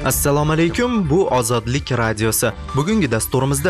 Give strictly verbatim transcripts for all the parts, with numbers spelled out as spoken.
Assalomu alaykum, bu Ozodlik radiosi. Bugungi dasturimizda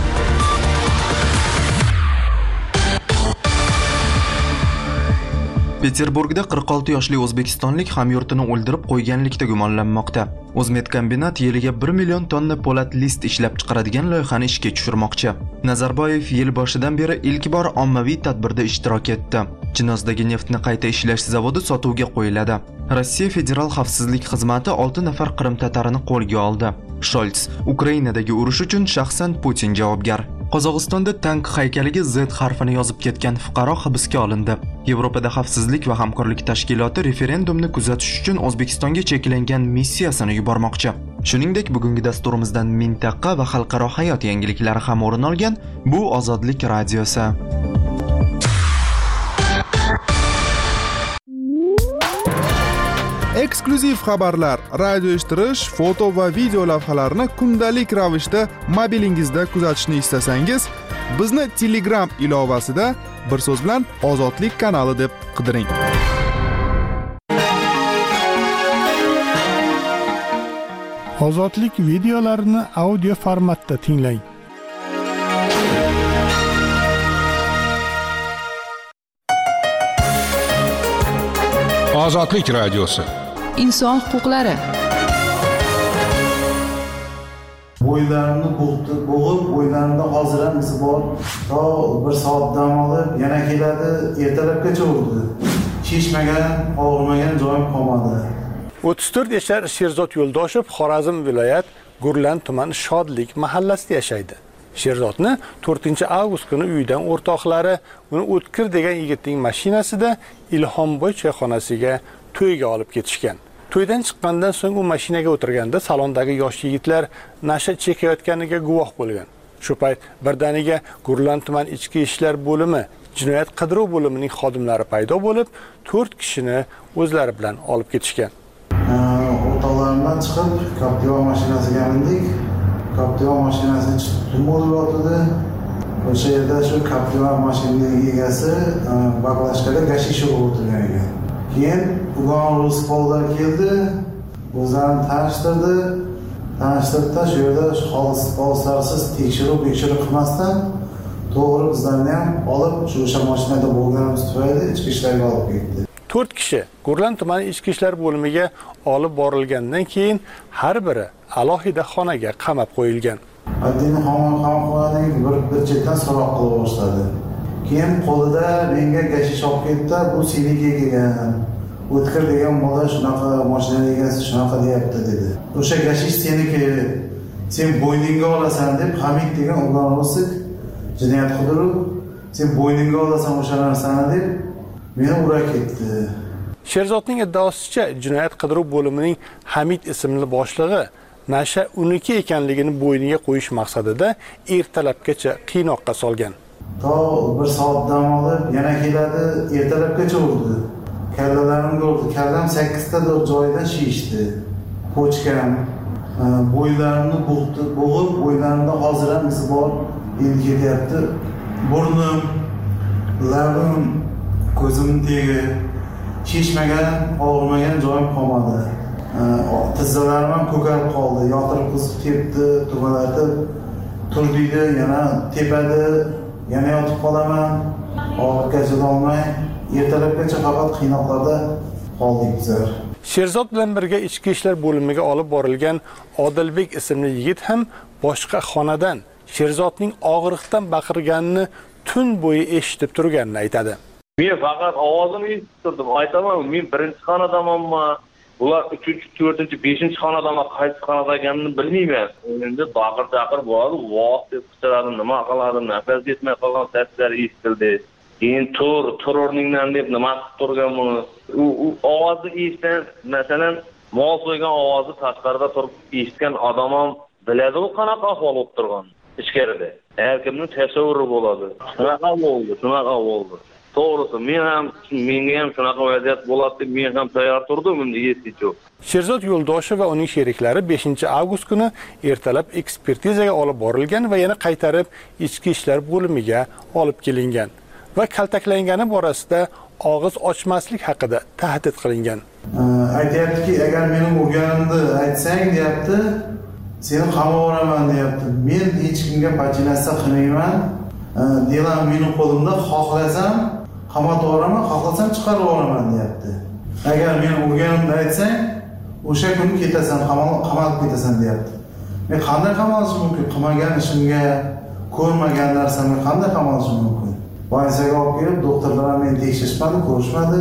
Peterburgda qirq olti yoshli o'zbekistonlik hamyurtini o'ldirib qo'yganlikda gumonlanmoqda. O'zmetkombinat yiliga bir million tonna po'lat list ishlab chiqaradigan loyihani ishga tushirmoqchi. Nazarboyev yil boshidan beri ilk bor ommaviy tadbirda ishtirok etdi. Chinozdagi neftni qayta ishlash zavodi sotuvga qo'yiladi. Rossiya Federal xavfsizlik xizmati olti nafar Qrim tatarini qo'lga oldi. Sholts Ukrainadagi urush uchun shaxsan Putin javobgar. Qozog'istonda tank haykaliga Z harfini yozib ketgan fuqaro hibsga olindi. Yevropada xavfsizlik va hamkorlik tashkiloti referendumni kuzatish uchun O'zbekistonga cheklangan missiyasini yubormoqchi. Shuningdek, bugungi dasturimizdan mintaqa va xalqaro hayot yangiliklari ham o'rin olgan. Bu Ozodlik radiosi. Eksklyuziv xabarlar, radio eshittirish, foto va video lavhalarni kundalik ravishda mobilingizda kuzatishni istasangiz, bizni Telegram ilovasida bir so'z bilan Ozodlik kanali deb qidiring. Ozodlik videolarini audio formatda tinglang. Ozodlik radiosi. İnson huquqlari. Bo'ylarimni bo'g'ib, bo'ylarimda hozir ham izi bor. To bir soat dam olib, yana keladi, ertalabgacha urdi. Chishmagan, og'rimagan joyim qolmadi. o'ttiz to'rt yashar Sherzod Yo'ldoshev Xorazm viloyat Gurlan tumani Shodlik mahallasida yashaydi. Sherzodni to'rtinchi avgust kuni uyidan o'rtoqlari uni O'tkir degan yigitning mashinasida Ilhomboy choyxonasiga to'yga olib ketishgan. To'ydan chiqqandan so'ng u mashinaga o'tirganda salondagi yosh yigitlar nasha chekayotganiga guvoh bo'lgan. Shu payt birdaniga Gurlan tuman ichki ishlar bo'limi, jinoyat qidiruv bo'limining xodimlari paydo bo'lib, to'rt kishini o'zlari bilan olib ketishgan. O'rtoqlarimdan chiqib, Captiva mashinasiga mindik. Captiva mashinasi chiqib o'tdi. O'sha yerda shu Captiva mashinaning egasi baklashkada gashish urib o'tirgan ekan. Keyin bugun Ruspolilar keldi, o'zlarini tanishtirdi. Tanishtirdi, shu yerda xolis polislarsiz tekshiruv tekshiruv qilmasdan to'g'ri bizlarni ham olib, shu o'sha mashinada bo'lganimiz tufayli ichki ishlarga olib ketdi. to'rt kishi Gurlan tumani ichki ishlar bo'limiga olib borilgandan keyin har biri alohida xonaga qamab qo'yilgan. Addini qamoqxonadan bir bir chetdan so'roq qila boshladi. Keyin qo'lida menga gashish olib ketdi, bu seniki kelgan. O'tkir degan bola shunaqa mashina egasi shunaqa deyapti dedi. O'sha gashish seniki, sen bo'yningga olasan deb Hamid degan o'g'lon o'sib jinoyat qidiruv, sen bo'yningga olasan o'sha narsani deb meni ura ketdi. Sherzodning iddaosicha jinoyat qidiruv bo'limining Hamid ismli boshlig'i nasha uniki ekanligini bo'yniga qo'yish maqsadida ertalabgacha qiynoqqa solgan. To bir soat dam olib, yana keladi, ertalabgacha urdi. Kallalarimga urdi. Kallam sakkizta joyidan shishdi. Pochkam, bo'ylarimni bo'g'ib, bo'ylarimda hozir ham izi bor, endi ketyapti. Burnim, labim, ko'zimning tegi chishmagan, og'rimagan joyim qolmadi. Tizzalarim ham ko'karib qoldi, yotirib qizib ketdi, tumalatib turdiydi, yana tepadi, yana yotib qolaman. Og'riqqa chidolmay, ertalabgacha faqat qiynoqlarda qoldik bizlar. Sherzod bilan birga ichki ishlar bo'limiga olib borilgan Odilbek ismli yigit ham boshqa xonadan Sherzodning og'riqdan baqirganini tun bo'yi eshitib turganini aytadi. Men faqat ovozini eshitib turdim. Aytaman, men birinchi xonadamanman. Ular uchinchi, to'rtinchi, beshinchi xonadama qaysi xonada ekanini bilmayman. Endi baqir-chaqir bo'ladi, voh deb qichqiradim, nima qiladim, nafas yetmay qolgan seslar eshitildi. Keyin tur, tur o'rningdan deb nima qilib turgan buni. U ovozni eshitgan, masalan, mol so'ygan ovozni tashqarida turib eshitgan odam ham biladi u qanaqa ahvol bo'lib turgan ichkarida. Har kimning tasavvuri bo'ladi. Shunaqa bo'ldi, shunaqa bo'ldi. To'g'risi, men ham menga ham shunaqa vaziyat bo'ladi deb men ham tayyor turdim, endi yetichi. Sherzod Yo'ldoshev va uning sheriklari beshinchi avgust kuni ertalab ekspertizaga olib borilgan va yana qaytarib ichki ishlar bo'limiga olib kelingan va kaltaklangani borasida og'iz ochmaslik haqida tahdid qilingan. Aytyaptiki, agar mening urganimni aytsang, deyapti, seni qamab yuboraman, deyapti. Men hech kimga pachinatsiya qilmayman. Delan mening qo'limda, xohlasam qamatib yuboraman, xohlasam chiqarib yuboraman, deyapti. Agar men urganimni aytsang, o'sha kuni ketasan, qamalib ketasan, deyapti. Men qanday qamalishim mumkin? Qilmagan ishimga, ko'rmagan narsamga qanday qamalishim mumkin? Больницаga olib kelib, doktorlar meni tekshirishmadi, ko'rishmadi.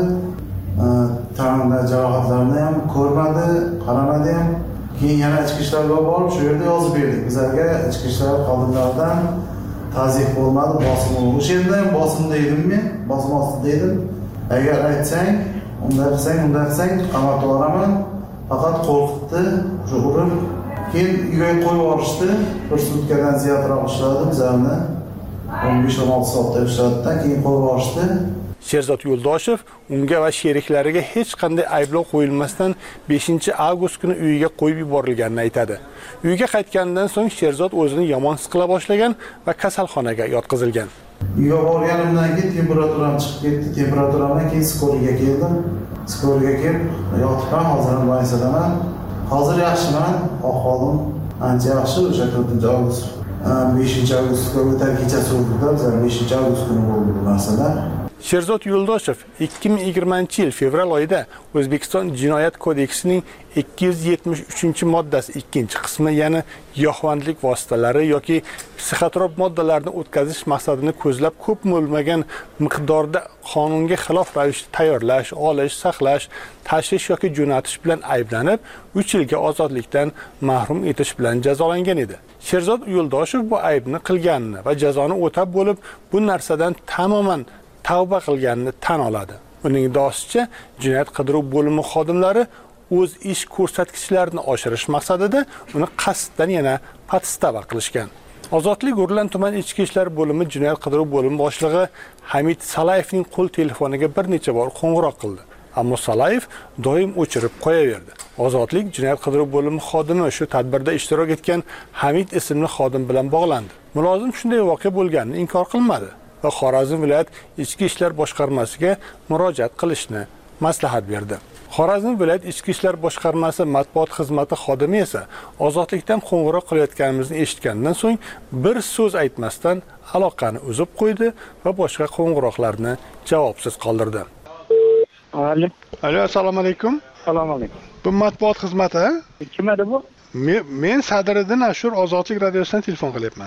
Tanamda jarohatlarni ham ko'rmadi, qaramadi ham. Keyin yana ichki ishlarga borib, shu yerda yozib berdik. Bizlarga ichki ishlar xodimlaridan tazyiq bo'lmadi, bosim bo'ldi. O'sha yerda ham bosimda edim men, bosim ostida edim. Agar aytsang, unday qilsang, unday qilsang, qamatib yuboraman. Faqat qo'rqitdi, shu urib. Keyin uyga qo'yib yuborishdi. Bir sutkadan ziyodroq ishladi bizlarni. o'n besh o'n olti soatda ishlatdi, keyin qo'yib yuborishdi. Sherzod Yo'ldoshev unga va sheriklariga hech qanday ayblov qo'yilmasdan beshinchi avgust kuni uyiga qo'yib yuborilganini aytadi. Uyga qaytganidan so'ng Sherzod o'zini yomon his qila boshlagan va kasalxonaga yotqizilgan. Uyga borganimdan keyin temperaturam chiqib ketdi. Temperaturamdan keyin skoriyaga keldim. Skoriyaga kelib yotibman, hozir ham bolnitsadaman. Hozir yaxshiman, ahvolim ancha yaxshi. O'sha to'rtinchi avgust, beshinchi avgustga o'tar kechasi o'tdi. Bizlar beshinchi avgust kuni bo'ldi bu narsalar. Sherzod Yo'ldoshev ikki ming yigirmanchi yil fevral oyida O'zbekiston Jinoyat kodeksining ikki yuz yetmish uchinchi moddasi ikkinchi qismi, ya'ni giyohvandlik vositalari yoki psixotrop moddalarni o'tkazish maqsadini ko'zlab ko'p bo'lmagan miqdorda qonunga xilof ravishda tayyorlash, olish, saqlash, tashish yoki jo'natish bilan ayblanib, uch yilga ozodlikdan mahrum etish bilan jazolangan edi. Sherzod Yo'ldoshev bu aybni qilganini va jazoni o'tab bo'lib, bu narsadan tamoman tavba qilganini tan oladi. Uning iddaosicha, jinoyat qidiruv bo'limi xodimlari o'z ish ko'rsatkichlarini oshirish maqsadida uni qasddan yana podstava qilishgan. Ozodlik Gurlan tuman ichki ishlar bo'limi jinoyat qidiruv bo'limi boshlig'i Hamid Salayevning qo'l telefoniga bir necha bor qo'ng'iroq qildi. Ammo Salayev doim o'chirib qo'yaverdi. Ozodlik jinoyat qidiruv bo'limi xodimi shu tadbirda ishtirok etgan Hamid ismli xodim bilan bog'landi. Mulozim shunday voqea bo'lganini inkor qilmadi va Xorazm viloyat ichki ishlar boshqarmasiga murojaat qilishni maslahat berdi. Xorazm viloyat ichki ishlar boshqarmasi matbuot xizmati xodimi esa ozodlikdan qo'ng'iroq qilayotganimizni eshitgandan so'ng bir so'z aytmasdan aloqani uzib qo'ydi va boshqa qo'ng'iroqlarni javobsiz qoldirdi. Alo. Alo, assalomu alaykum. Assalomu alaykum. Bu matbuot xizmati? Kim edi bu? Men, men Sadiriddin Ashur Ozodlik radiosidan telefon qilyapman.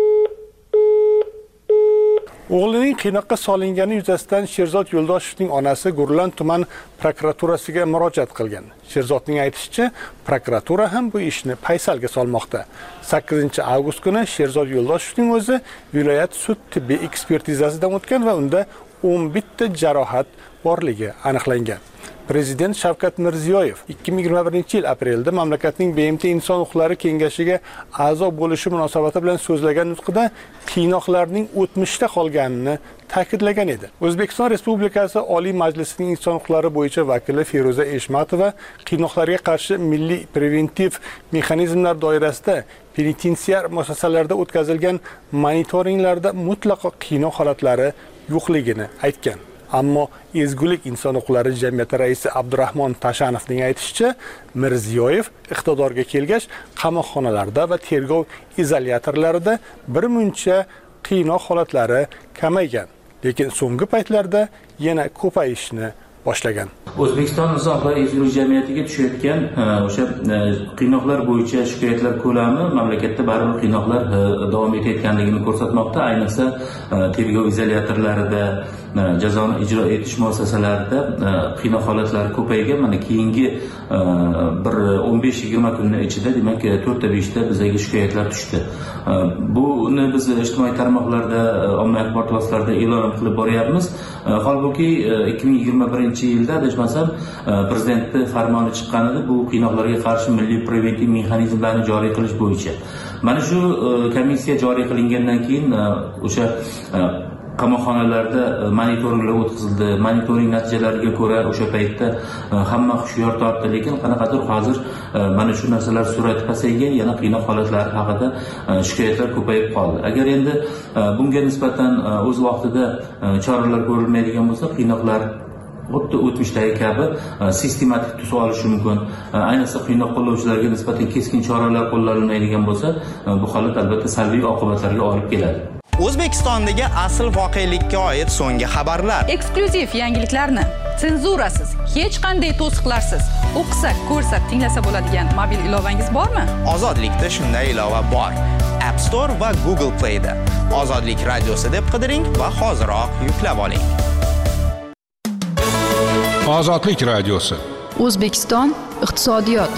O'g'lining qiynoqqa solingani yuzasidan Sherzod Yo'ldoshevning onasi Gurlan tuman prokuraturasiga murojaat qilgan. Sherzodning aytishicha, prokuratura ham bu ishni paysalga solmoqda. sakkizinchi avgust kuni Sherzod Yo'ldoshevning o'zi viloyat sud tibbiy ekspertizasidan o'tgan va unda o'n bitta jarohat borligi aniqlangan. Prezident Shavkat Mirziyoyev ikki ming yigirma birinchi yil aprelda mamlakatning B M T Inson huquqlari kengashiga a'zo bo'lishi munosabati bilan so'zlagan nutqida qiynoqlarning o'tmishda qolganini ta'kidlagan edi. O'zbekiston Respublikasi Oliy Majlisining Inson huquqlari bo'yicha vakili Feruza Eshmatova qiynoqlarga qarshi milliy preventiv mexanizmlar doirasida penitensiar muassasalarda o'tkazilgan monitoringlarda mutlaqo qiynoq holatlari yo'qligini aytgan. Ammo Ezgulik inson huquqlari jamiyati raisi Abdurahmon Tashanovning aytishicha, Mirziyoyev iqtidorga kelgach, qamoqxonalarda va tergov izolyatorlarida bir muncha qiynoq holatlari kamaygan, lekin so'nggi paytlarda yana ko'payishni boshlagan. O'zbekiston inson huquqlari ezgulik jamiyatiga tushayotgan o'sha qiynoqlar bo'yicha shikoyatlar ko'lami mamlakatda baribir qiynoqlar davom etayotganligini ko'rsatmoqda. Ayniqsa tergov izolyatorlarida, jazoni ijro etish muassasalarida qiynoq holatlari ko'paygan. Mana keyingi bir o'n besh yigirma kunning ichida demak to'rtta beshta bizga shikoyatlar tushdi. Buni biz ijtimoiy tarmoqlarda, ommaviy axborot vositalarida e'lon qilib boryapmiz. Holbuki ikki ming yigirma birinchi yilda adashmasam prezidentning farmoni chiqqan edi, bu qiynoqlarga qarshi milliy preventiv mexanizmlarni joriy qilish bo'yicha. Mana shu komissiya joriy qilingandan keyin o'sha qamoqxonalarda monitoringlar o'tkazildi. Monitoring natijalariga ko'ra o'sha paytda hamma hushyor tortdi, lekin qanaqadir hozir mana shu narsalar sur'ati pasaygan, yana qiynoq holatlari haqida shikoyatlar ko'payib qoldi. Agar endi bunga nisbatan o'z vaqtida choralar ko'rilmaydigan bo'lsa, qiynoqlar xuddi o'tmishdagi kabi sistematik tus olishi mumkin. Ayniqsa qiynoq qo'llovchilarga nisbatan keskin choralar qo'llanilmaydigan bo'lsa, bu holat albatta salbiy oqibatlarga olib keladi. O'zbekistondagi asl voqelikka oid so'nggi xabarlar. Eksklyuziv yangiliklarni senzurasiz, hech qanday to'siqlarsiz o'qisa, ko'rsa, tinglasa bo'ladigan mobil ilovangiz bormi? Ozodlikda shunday ilova bor. App Store va Google Play da. Ozodlik radiosi deb qidiring va hoziroq yuklab oling. Ozodlik radiosi. O'zbekiston iqtisodiyot.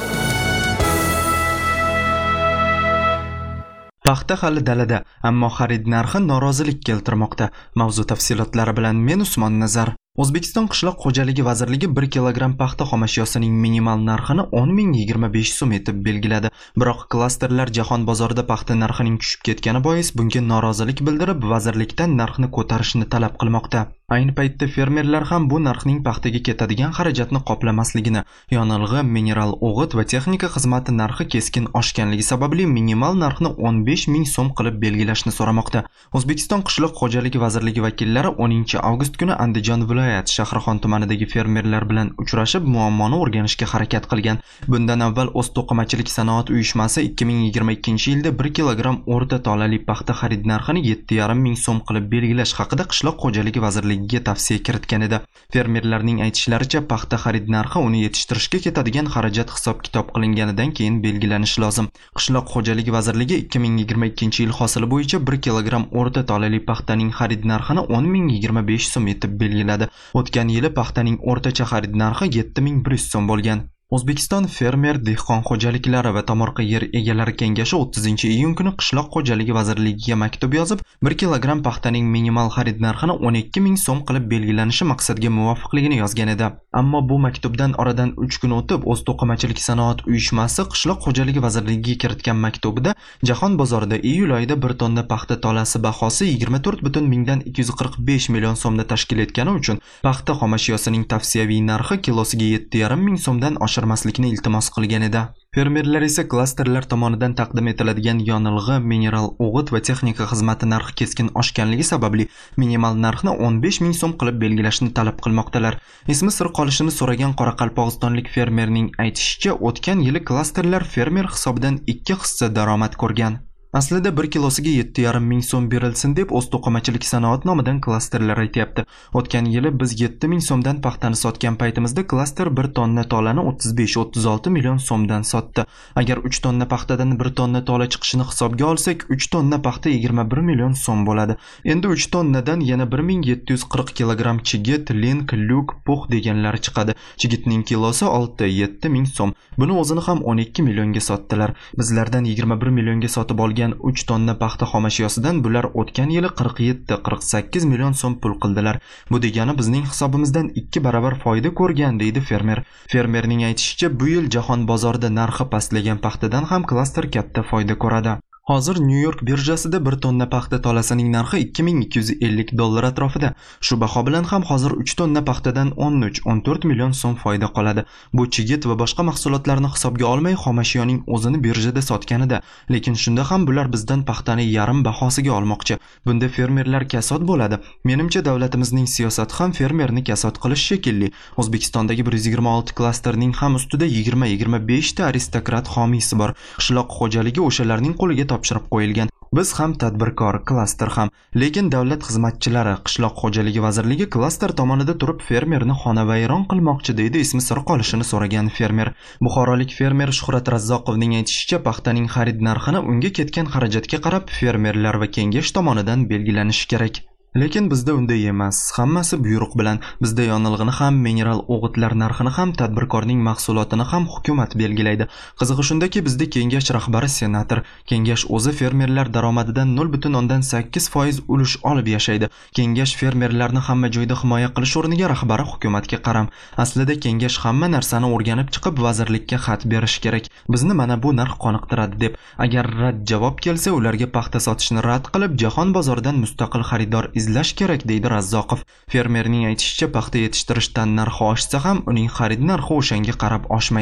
Paxta hali dalada, ammo xarid narxi norozilik keltirmoqda. Mavzu tafsilotlari bilan men Usmon Nazar. O'zbekiston qishloq xo'jaligi vazirligi bir kilogramm paxta xomashyosining minimal narxini o'n ming yigirma besh so'm etib belgiladi. Biroq klasterlar jahon bozorida paxta narxining tushib ketgani bois bunga norozilik bildirib, vazirlikdan narxni ko'tarishni talab qilmoqda. Ayni paytda fermerlar ham bu narxning paxtaga ketadigan xarajatni qoplamasligini, yonilg'i, mineral o'g'it va texnika xizmati narxi keskin oshganligi sababli minimal narxni o'n besh ming so'm qilib belgilashni so'ramoqda. O'zbekiston qishloq xo'jaligi vazirligi vakillari o'ninchi avgust kuni Andijon viloyat Shahrixon tumanidagi fermerlar bilan uchrashib, muammoni o'rganishga harakat qilgan. Bundan avval O'zto'qimachilik sanoat uyushmasi ikki ming yigirma ikkinchi yilda bir kilogramm o'rta tolali paxta xarid narxini yetti yarim ming so'm qilib belgilash haqida qishloq xo'jaligi vazirligiga tavsiya kiritgan edi. Fermerlarning aytishlaricha, paxta xarid narxi uni yetishtirishga ketadigan xarajat hisob-kitob qilinganidan keyin belgilanishi lozim. Qishloq xo'jaligi vazirligi ikki ming yigirma ikkinchi yil hosili bo'yicha bir kilogramm o'rta tolali paxtaning xarid narxini o'n ming yigirma besh so'm etib belgiladi. O'tgan yili paxtaning o'rtacha xarid narxi yetti ming bir yuz so'm bo'lgan. O'zbekiston fermer dehqon xo'jaliklari va tomorqa yer egalari kengashi o'ttizinchi iyun kuni qishloq xo'jaligi vazirligiga maktub yozib, bir kilogramm paxtaning minimal xarid narxini o'n ikki ming so'm qilib belgilanishi maqsadga muvofiqligini yozgan edi. Ammo bu maktubdan oradan uch kun o'tib, O'zto'qimachilik sanoat uyushmasi qishloq xo'jaligi vazirligiga kiritgan maktubida jahon bozorida iyul oyida bir tonna paxta tolasi bahosi yigirma to'rt butun mingdan ikki yuz qirq besh million so'mda tashkil etgani uchun paxta xomashyosining tavsiyaviy narxi kilosiga yetti yarim ming so'mdan oshirmaslikni iltimos qilgan edi. Fermerlar esa klasterlar tomonidan taqdim etiladigan yonilg'i, mineral o'g'it va texnika xizmati narxi keskin oshganligi sababli minimal narxni o'n besh ming so'm qilib belgilashni talab qilmoqdalar. Ismi sir qolishini so'ragan qoraqalpog'istonlik fermerning aytishicha, o'tgan yili klasterlar fermer hisobidan ikki hissa daromad ko'rgan. Aslida bir kilosiga yetti yarim ming so'm berilsin deb O'zto'qimachilik sanoat nomidan klasterlar aytyapti. O'tgan yili biz yetti ming so'mdan paxtani sotgan paytimizda klaster bir tonna tolani o'ttiz besh o'ttiz olti million so'mdan sotdi. Agar uch tonna paxtadan bir tonna tola chiqishini hisobga olsak, uch tonna paxta yigirma bir million so'm bo'ladi. Endi uch tonnadan yana bir ming yetti yuz qirq kilogramm chigit, link, lyuk, pux deganlari chiqadi. Chigitning kilosi olti yetti ming so'm. Buni o'zini ham o'n ikki millionga sotdilar. Bizlardan yigirma bir millionga sotib olgan uch tonna paxta xomashyosidan bular o'tgan yili qirq yetti qirq sakkiz million so'm pul qildilar. Bu degani bizning hisobimizdan ikki barobar foyda ko'rgan, deydi fermer. Fermerning aytishicha, bu yil jahon bozorida narxi pastlagan paxtadan ham klaster katta foyda ko'radi. Hozir New York birjasida bir tonna paxta tolasining narxi ikki ming ikki yuz ellik dollar atrofida. Shu baho bilan ham hozir uch tonna paxtadan o'n uch o'n to'rt million so'm foyda qoladi. Bu chigit va boshqa mahsulotlarni hisobga olmay xomashyoning o'zini birjada sotganida, lekin shunda ham bular bizdan paxtani yarim bahosiga olmoqchi. Bunda fermerlar kasod bo'ladi. Menimcha davlatimizning siyosati ham fermerni kasod qilish shekilli. O'zbekistondagi bir yuz yigirma olti klasterning ham ustida yigirma yigirma besh ta aristokrat homiysi bor. Qishloq xo'jaligi o'shalarning qo'liga topshirib qo'yilgan. Biz ham tadbirkor, klaster ham, lekin davlat xizmatchilari, qishloq xo'jaligi vazirligi klaster tomonida turib fermerni xonavayron qilmoqchi, deydi ismi sir qolishini so'ragan fermer. Buxorolik fermer Shuhrat Razzoqovning aytishicha, paxtaning xarid narxini unga ketgan xarajatga qarab fermerlar va kengash tomonidan belgilanishi kerak. Lekin bizda unday emas. Hammasi buyruq bilan. Bizda yonilg'ini ham, mineral o'g'itlar narxini ham, tadbirkorning mahsulotini ham hukumat belgilaydi. Qizig'i shundaki, bizda kengash rahbari senator. Kengash o'zi fermerlar daromadidan nol butun o'ndan sakkiz foiz ulush olib yashaydi. Kengash fermerlarni hamma joyda himoya qilish o'rniga rahbari hukumatga qaram. Aslida kengash hamma narsani o'rganib chiqib vazirlikka xat berish kerak. Bizni mana bu narx qoniqtiradi deb. Agar rad javob kelsa, ularga paxta sotishni rad qilib, jahon bozoridan mustaqil xaridor izlash kerak, deydi Razzoqov. Fermerning aytishicha, paxta yetishtirishdan narxi oshsa ham uning xarid narxi o'shanga qarab oshmaydi.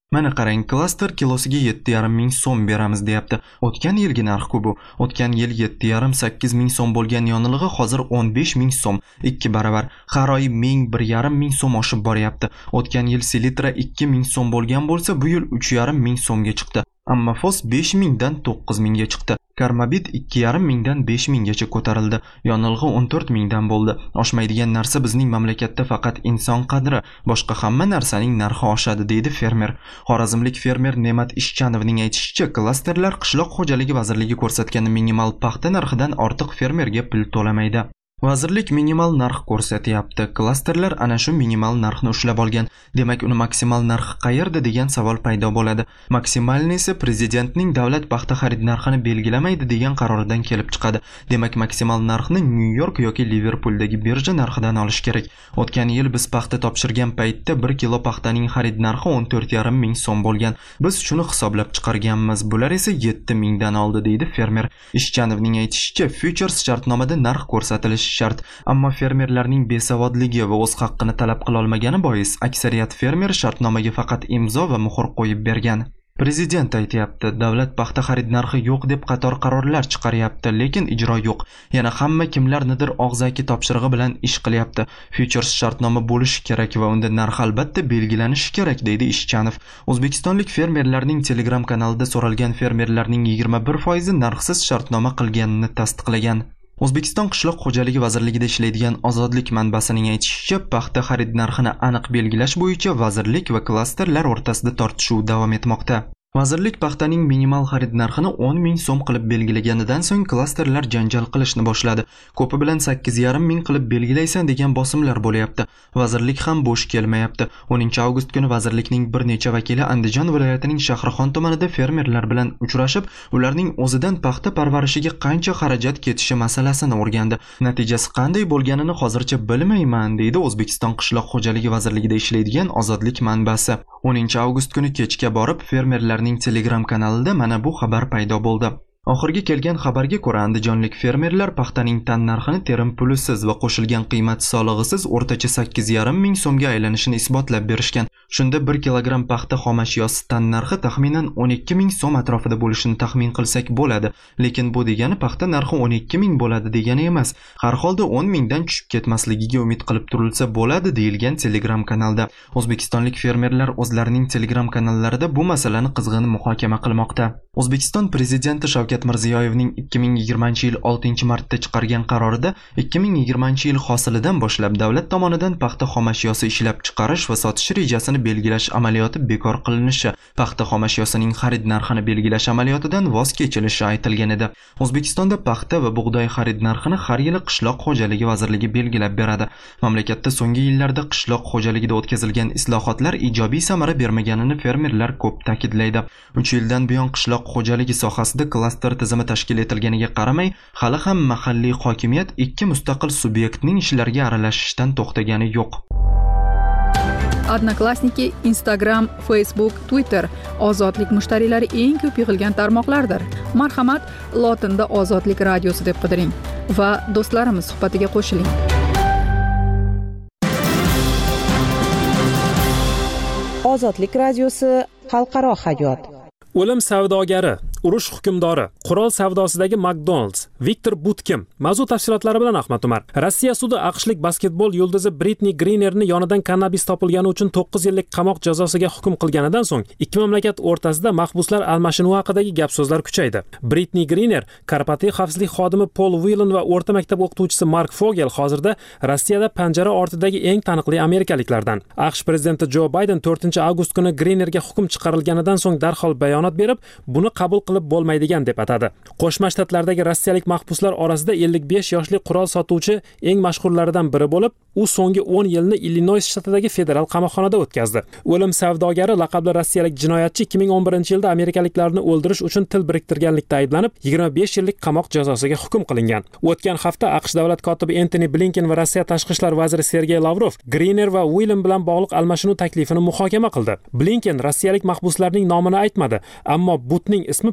Mana qarang, klaster kilosiga yetti yarim ming so'm beramiz deyapti. O'tgan yilgi narx-ku bu. O'tgan yil yetti yarim sakkiz ming so'm bo'lgan yonilg'i hozir o'n besh ming so'm, ikki baravar. Har oy ming bir yarim ming so'm oshib boryapti. O'tgan yil selitra ikki ming so'm bo'lgan bo'lsa, bu yil uch yarim ming so'mga chiqdi. Ammo fos besh mingdan to'qqiz mingga chiqdi. Karmabit ikki yarim mingdan besh minggacha ko'tarildi. Yonilg'i o'n to'rt mingdan bo'ldi. Oshmaydigan narsa bizning mamlakatda faqat inson qadri, boshqa hamma narsaning narxi oshadi, deydi fermer. Xorazmlik fermer Ne'mat Ishchanovning aytishicha, klasterlar qishloq xo'jaligi vazirligi ko'rsatgan minimal paxta narxidan ortiq fermerga pul to'lamaydi. Vazirlik minimal narx ko'rsatyapti. Klasterlar ana shu minimal narxni ushlab olgan. Demak, uni maksimal narxi qayerda degan savol paydo bo'ladi. Maksimalni esa prezidentning davlat paxta xarid narxini belgilamaydi degan qaroridan kelib chiqadi. Demak, maksimal narxni Nyu-York yoki Liverpuldagi birja narxidan olish kerak. O'tgan yil biz paxta topshirgan paytda bir kilo paxtaning xarid narxi o'n to'rt yarim ming so'm bo'lgan. Biz shuni hisoblab chiqarganmiz. Bular esa yetti mingdan oldi, deydi fermer. Ishchanovning aytishicha, futures shartnomada narx ko'rsatilishi shart, ammo fermerlarning besavodligi va o'z haqqini talab qila olmagani bois aksariyat fermer shartnomaga faqat imzo va muhr qo'yib bergan. Prezident aytayapti, davlat paxta xarid narxi yo'q deb qator qarorlar chiqaryapti, lekin ijro yo'q. Yana hamma kimlarnidir og'zaki topshirig'i bilan ish qilyapti. Futures shartnoma bo'lishi kerak va unda narx albatta belgilanishi kerak, deydi Ishchanov. O'zbekistonlik fermerlarning Telegram kanalida so'ralgan fermerlarning yigirma bir foizi narxsiz shartnoma qilganini tasdiqlagan. O'zbekiston qishloq xo'jaligi vazirligida ishlaydigan Ozodlik manbasining aytishicha, paxta xarid narxini aniq belgilash bo'yicha vazirlik va klasterlar o'rtasida tortishuv davom etmoqda. Vazirlik paxtaning minimal xarid narxini o'n ming so'm qilib belgilaganidan so'ng klasterlar janjal qilishni boshladi. Ko'pi bilan sakkiz yarim ming qilib belgilaysan degan bosimlar bo'lyapti. Vazirlik ham bo'sh kelmayapti. o'ninchi avgust kuni vazirlikning bir necha vakili Andijon viloyatining Shahrixon tumanida fermerlar bilan uchrashib, ularning o'zidan paxta parvarishiga qancha xarajat ketishi masalasini o'rgandi. Natijasi qanday bo'lganini hozircha bilmayman, deydi O'zbekiston qishloq xo'jaligi vazirligida ishlaydigan Ozodlik manbasi. o'ninchi avgust kuni kechga borib fermerlarning Telegram kanalida mana bu xabar paydo bo'ldi. Oxirgi kelgan xabarga ko'ra, andijonlik fermerlar paxtaning tan narxini terim pulisiz va qo'shilgan qiymat solig'isiz o'rtacha sakkiz yarim ming so'mga aylanishini isbotlab berishgan. Shunda bir kilogramm paxta xomashyosi tan narxi taxminan o'n ikki ming so'm atrofida bo'lishini taxmin qilsak bo'ladi. Lekin bu degani paxta narxi o'n ikki ming bo'ladi degani emas. Har holda o'n mingdan tushib ketmasligiga umid qilib turilsa bo'ladi, deyilgan Telegram kanalda. O'zbekistonlik fermerlar o'zlarining Telegram kanallarida bu masalani qizg'in muhokama qilmoqda. O'zbekiston prezidenti Shavkat Mirziyoyevning ikki ming yigirmanchi yil oltinchi martda chiqargan qarorida ikki ming yigirmanchi yil hosilidan boshlab davlat tomonidan paxta xomashyosi ishlab chiqarish va sotish rejasini belgilash amaliyoti bekor qilinishi, paxta xomashyosining xarid narxini belgilash amaliyotidan voz kechilishi aytilgan edi. O'zbekistonda paxta va bug'doy xarid narxini har yili qishloq xo'jaligi vazirligi belgilab beradi. Mamlakatda so'nggi yillarda qishloq xo'jaligida o'tkazilgan islohotlar ijobiy samara bermaganini fermerlar ko'p ta'kidlaydi. uch yildan buyon qishloq xo'jaligi sohasida klaster tizimi tashkil etilganiga qaramay, hali ham mahalliy hokimiyat ikki mustaqil subyektning ishlariga aralashishdan to'xtagani yo'q. Odnoklassniki, Instagram, Facebook, Twitter ozodlik mushtariylari eng ko'p yig'ilgan tarmoqlardir. Marhamat, lotinda Ozodlik radiosi deb qidiring va do'stlarimiz suhbatiga qo'shiling. Ozodlik radiosi xalqaro hayot. O'lim savdogari, urush hukmdori, qurol savdosidagi McDonald's, Viktor Butkin. Mavzu tafsilotlari bilan Ahmad Umar. Rossiya sudi aqshlik basketbol yulduzi Britni Grinerni yonidan kannabis topilgani uchun to'qqiz yillik qamoq jazosiga hukm qilganidan so'ng ikki mamlakat o'rtasida mahbuslar almashinuvi haqidagi gap-so'zlar kuchaydi. Britni Griner, korporativ xavfsizlik xodimi Paul Whelan va o'rta maktab o'qituvchisi Mark Fogel hozirda Rossiyada panjara ortidagi eng taniqli amerikaliklardan. AQSh prezidenti Joe Biden to'rtinchi avgust kuni Grinerga hukm chiqarilganidan so'ng darhol bayonot berib, buni qabul qilib bo'lmaydigan deb atadi. Qo'shma Shtatlardagi rossiyalik mahbuslar orasida ellik besh yoshli qurol sotuvchi eng mashhurlaridan biri bo'lib, u so'nggi o'n yilni Illinois shtatidagi federal qamoqxonada o'tkazdi. O'lim savdogari laqabli rossiyalik jinoyatchi ikki ming o'n birinchi yilda amerikaliklarni o'ldirish uchun til biriktirganlikda ayblanib, yigirma besh yillik qamoq jazosiga hukm qilingan. O'tgan hafta AQSh davlat kotibi Antony Blinken va Rossiya tashqi ishlar vaziri Sergey Lavrov Griner va Whelan bilan bog'liq almashinuv taklifini muhokama qildi. Blinken rossiyalik mahbuslarning nomini aytmadi, ammo Butning ismi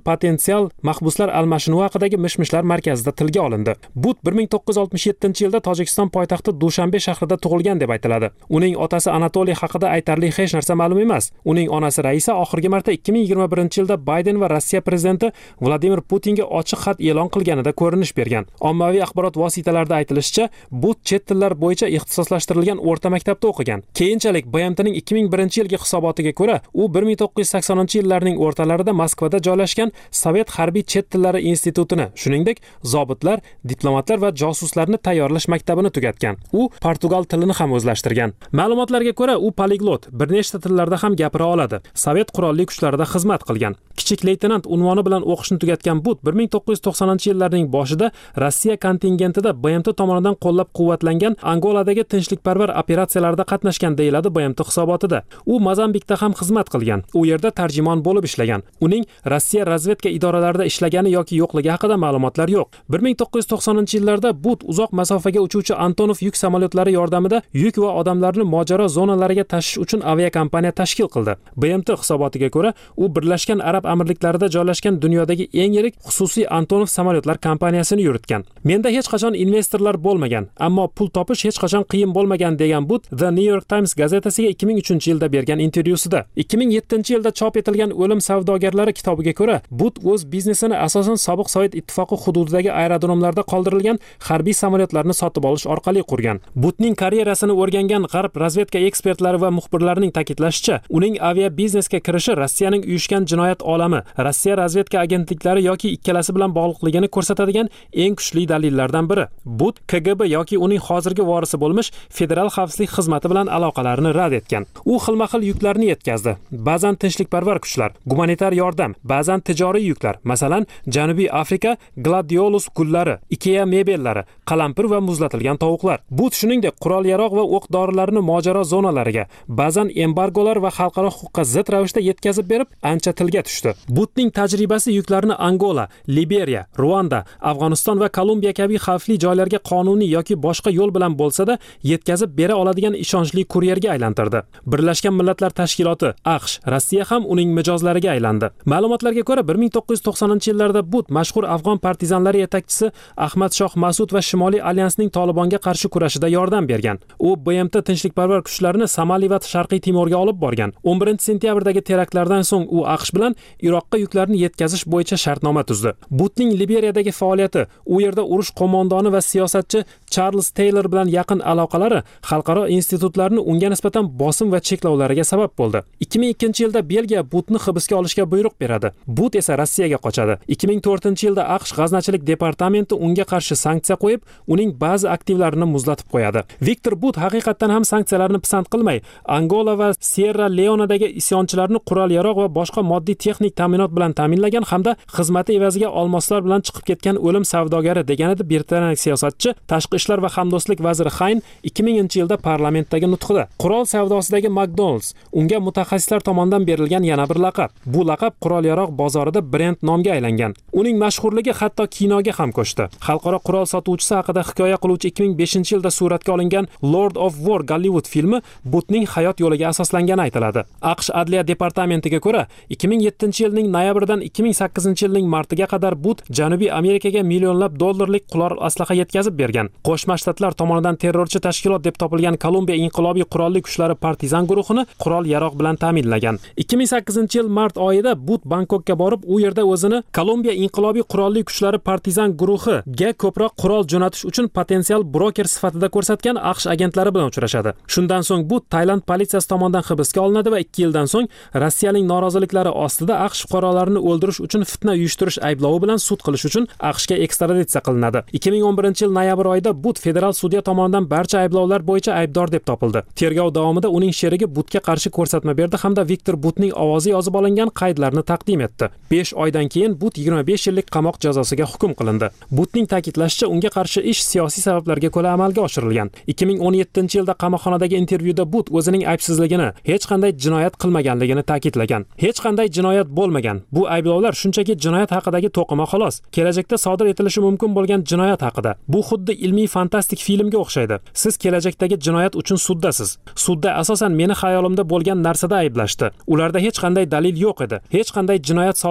potensial mahbuslar almashinuvi haqidagi mish-mishlar markazida tilga olindi. But bir ming to'qqiz yuz oltmish yettinchi yilda Tojikiston poytaxti Dushanbe shahrida tug'ilgan deb aytiladi. Uning otasi Anatoliy haqida aytarli hech narsa ma'lum emas. Uning onasi Raisa oxirgi marta ikki ming yigirma birinchi yilda Bayden va Rossiya prezidenti Vladimir Putinga ochiq xat e'lon qilganida ko'rinish bergan. Ommaviy axborot vositalarida aytilishicha, But chet tillar bo'yicha ixtisoslashtirilgan o'rta maktabda o'qigan. Keyinchalik B M Tning ikki ming birinchi yilgi hisobotiga ko'ra, u bir ming to'qqiz yuz saksoninchi yillarning o'rtalarida Moskvada joylashgan Sovet harbiy chet tillari institutini, shuningdek, zobitlar, diplomatlar va josuslarni tayyorlash maktabini tugatgan. U portugal tilini ham o'zlashtirgan. Ma'lumotlarga ko'ra, u poliglot, bir nechta tillarda ham gapira oladi. Sovet qurolli kuchlarida xizmat qilgan. Kichik leytenant unvoni bilan o'qishni tugatgan But bir ming to'qqiz yuz to'qsoninchi yillarning boshida Rossiya kontingentida B M T tomonidan qo'llab-quvvatlangan Angoladagi tinchlikparvar operatsiyalarda qatnashgan deyiladi B M T hisobotida. U Mozambikda ham xizmat qilgan. U yerda tarjimon bo'lib ishlagan. Uning Rossiya razvedka idoralarida ishlagani yoki yo'qligi haqida ma'lumotlar yo'q. bir ming to'qqiz yuz to'qsoninchi yillarda But uzoq masofaga uchuvchi Antonov yuk samolyotlari yordamida yuk va odamlarni mojaro zonalariga tashish uchun aviakompaniya tashkil qildi. B M T hisobotiga ko'ra, u Birlashgan Arab Amirliklarida joylashgan dunyodagi eng yirik xususiy Antonov samolyotlar kompaniyasini yuritgan. Menda hech qachon investorlar bo'lmagan, ammo pul topish hech qachon qiyin bo'lmagan degan But The New York Times gazetasiga ikki ming uchinchi yilda bergan intervyusida. ikki ming yettinchi yilda chop etilgan O'lim savdogarlari kitobiga ko'ra, But o'z biznesini asosan sobiq Sovet ittifoqi hududidagi aerodromlarda qoldirilgan harbiy samolyotlarni sotib olish orqali qurgan. Butning karyerasini o'rgangan g'arb razvedka ekspertlari va muxbirlarining ta'kidlashicha, uning avia biznesga kirishi Rossiyaning uyushgan jinoyat olami, Rossiya razvedka agentliklari yoki ikkalasi bilan bog'liqligini ko'rsatadigan eng kuchli dalillardan biri. But K G B yoki uning hozirgi vorisi bo'lmish Federal xavfsizlik xizmati bilan aloqalarini rad etgan. U xilma-xil yuklarni yetkazdi. Ba'zan tinchlikparvar kuchlar, gumanitar yordam, ba'zan tijoriy yuklar, masalan, Janubiy Afrika gladiolus gullari, Ikea mebellari, qalampir va muzlatilgan tovuqlar. But shuningdek qurol-yarog' va o'q-dorilarni mojaro zonalariga, ba'zan embargolar va xalqaro huquqqa zid ravishda yetkazib berib, ancha tilga tushdi. Butning tajribasi yuklarni Angola, Liberiya, Ruanda, Afg'oniston va Kolumbiya kabi xavfli joylarga qonuniy yoki boshqa yo'l bilan bo'lsa-da yetkazib bera oladigan ishonchli kuryerga aylantirdi. Birlashgan Millatlar Tashkiloti, AQSh, Rossiya ham uning mijozlariga aylandi. Ma'lumotlarga ko'ra, bir ming to'qqiz yuz to'qsoninchi yillarda But mashhur afg'on partizanlari yetakchisi Ahmad Shoh Mas'ud va Shimoliy alyansning Tolibonga qarshi kurashida yordam bergan. U B M T tinchlikparvar kuchlarini Somali va Sharqiy Timorga olib borgan. o'n birinchi sentyabrdagi teraktlardan so'ng u AQSh bilan Iroqqa yuklarni yetkazish bo'yicha shartnoma tuzdi. Butning Liberiyadagi faoliyati, u yerda urush qo'mondoni va siyosatchi Charles Taylor bilan yaqin aloqalari xalqaro institutlarni unga nisbatan bosim va cheklovlariga sabab bo'ldi. ikki ming ikkinchi yilda Belgiya Butni hibsga olishga buyruq beradi. But esa Rossiyaga qochadi. ikki ming to'rtinchi yilda AQSh g'aznachilik departamenti unga qarshi sanksiya qo'yib, uning ba'zi aktivlarini muzlatib qo'yadi. Viktor But haqiqatan ham sanksiyalarni pisand qilmay, Angola va Sierra Leonedagi isyonchilarni qurol-yarog' va boshqa moddiy texnik ta'minot bilan ta'minlagan hamda xizmati evaziga olmoslar bilan chiqib ketgan o'lim savdogari deganida britaniyalik siyosatchi, tashqi ishlar va hamdo'stlik vaziri Hayn ikki minginchi yilda parlamentdagi nutqida qurol savdosidagi McDonald's unga mutaxassislar tomonidan berilgan yana bir laqab. Bu laqab qurol-yarog' bozorida brend nomga aylangan. Uning mashhurligi hatto kinoga ham ko'chdi. Xalqaro qurol sotuvchisi haqida hikoya qiluvchi ikki ming beshinchi yilda suratga olingan Lord of War Gollywood filmi Butning hayot yo'liga asoslangani aytiladi. AQSh Adliya departamentiga ko'ra, ikki ming yettinchi yilning noyabridan ikki ming sakkizinchi yilning martiga qadar But Janubiy Amerikaga millionlab dollarlik qurol aslaha yetkazib bergan. Qo'shma Shtatlar tomonidan terrorchi tashkilot deb topilgan Kolumbiya inqilobiy qurolli kuchlari partizan guruhini qurol-yarog' bilan ta'minlagan. ikki ming sakkizinchi yil mart oyida But Bangkokka borib, u yerda o'zini Kolumbiya inqilobiy qurolli kuchlari partizan guruhiga ko'proq qurol jo'natish uchun potensial broker sifatida ko'rsatgan AQSh agentlari bilan uchrashadi. Shundan so'ng But Tailand politsiyasi tomonidan hibsga olinadi va ikki yildan so'ng Rossiyaning noroziliklari ostida AQSh fuqarolarini o'ldirish uchun fitna uyushtirish ayblovi bilan sud qilish uchun AQShga ekstraditsiya qilinadi. ikki ming o'n birinchi yil noyabr oyida But federal sudya tomonidan barcha ayblovlar bo'yicha aybdor deb topildi. Tergov davomida uning sherigi Butga qarshi ko'rsatma berdi hamda Viktor Butning ovozi yozib olingan qaydlarni taqdim etdi. besh oydan keyin But yigirma besh yillik qamoq jazosiga hukm qilindi. Butning ta'kidlashicha, unga qarshi ish siyosiy sabablarga ko'ra amalga oshirilgan. ikki ming o'n yettinchi yilda qamoqxonadagi intervyuda But o'zining aybsizligini, hech qanday jinoyat qilmaganligini ta'kidlagan. Hech qanday jinoyat bo'lmagan. Bu ayblovlar shunchaki jinoyat haqidagi to'qima xolos. Kelajakda sodir etilishi mumkin bo'lgan jinoyat haqida. Bu xuddi ilmiy fantastik filmga o'xshaydi. Siz kelajakdagi jinoyat uchun suddasiz. Sudda asosan meni xayolimda bo'lgan narsada ayblashdi. Ularda hech qanday dalil yo'q edi. Hech qanday jinoyat sodir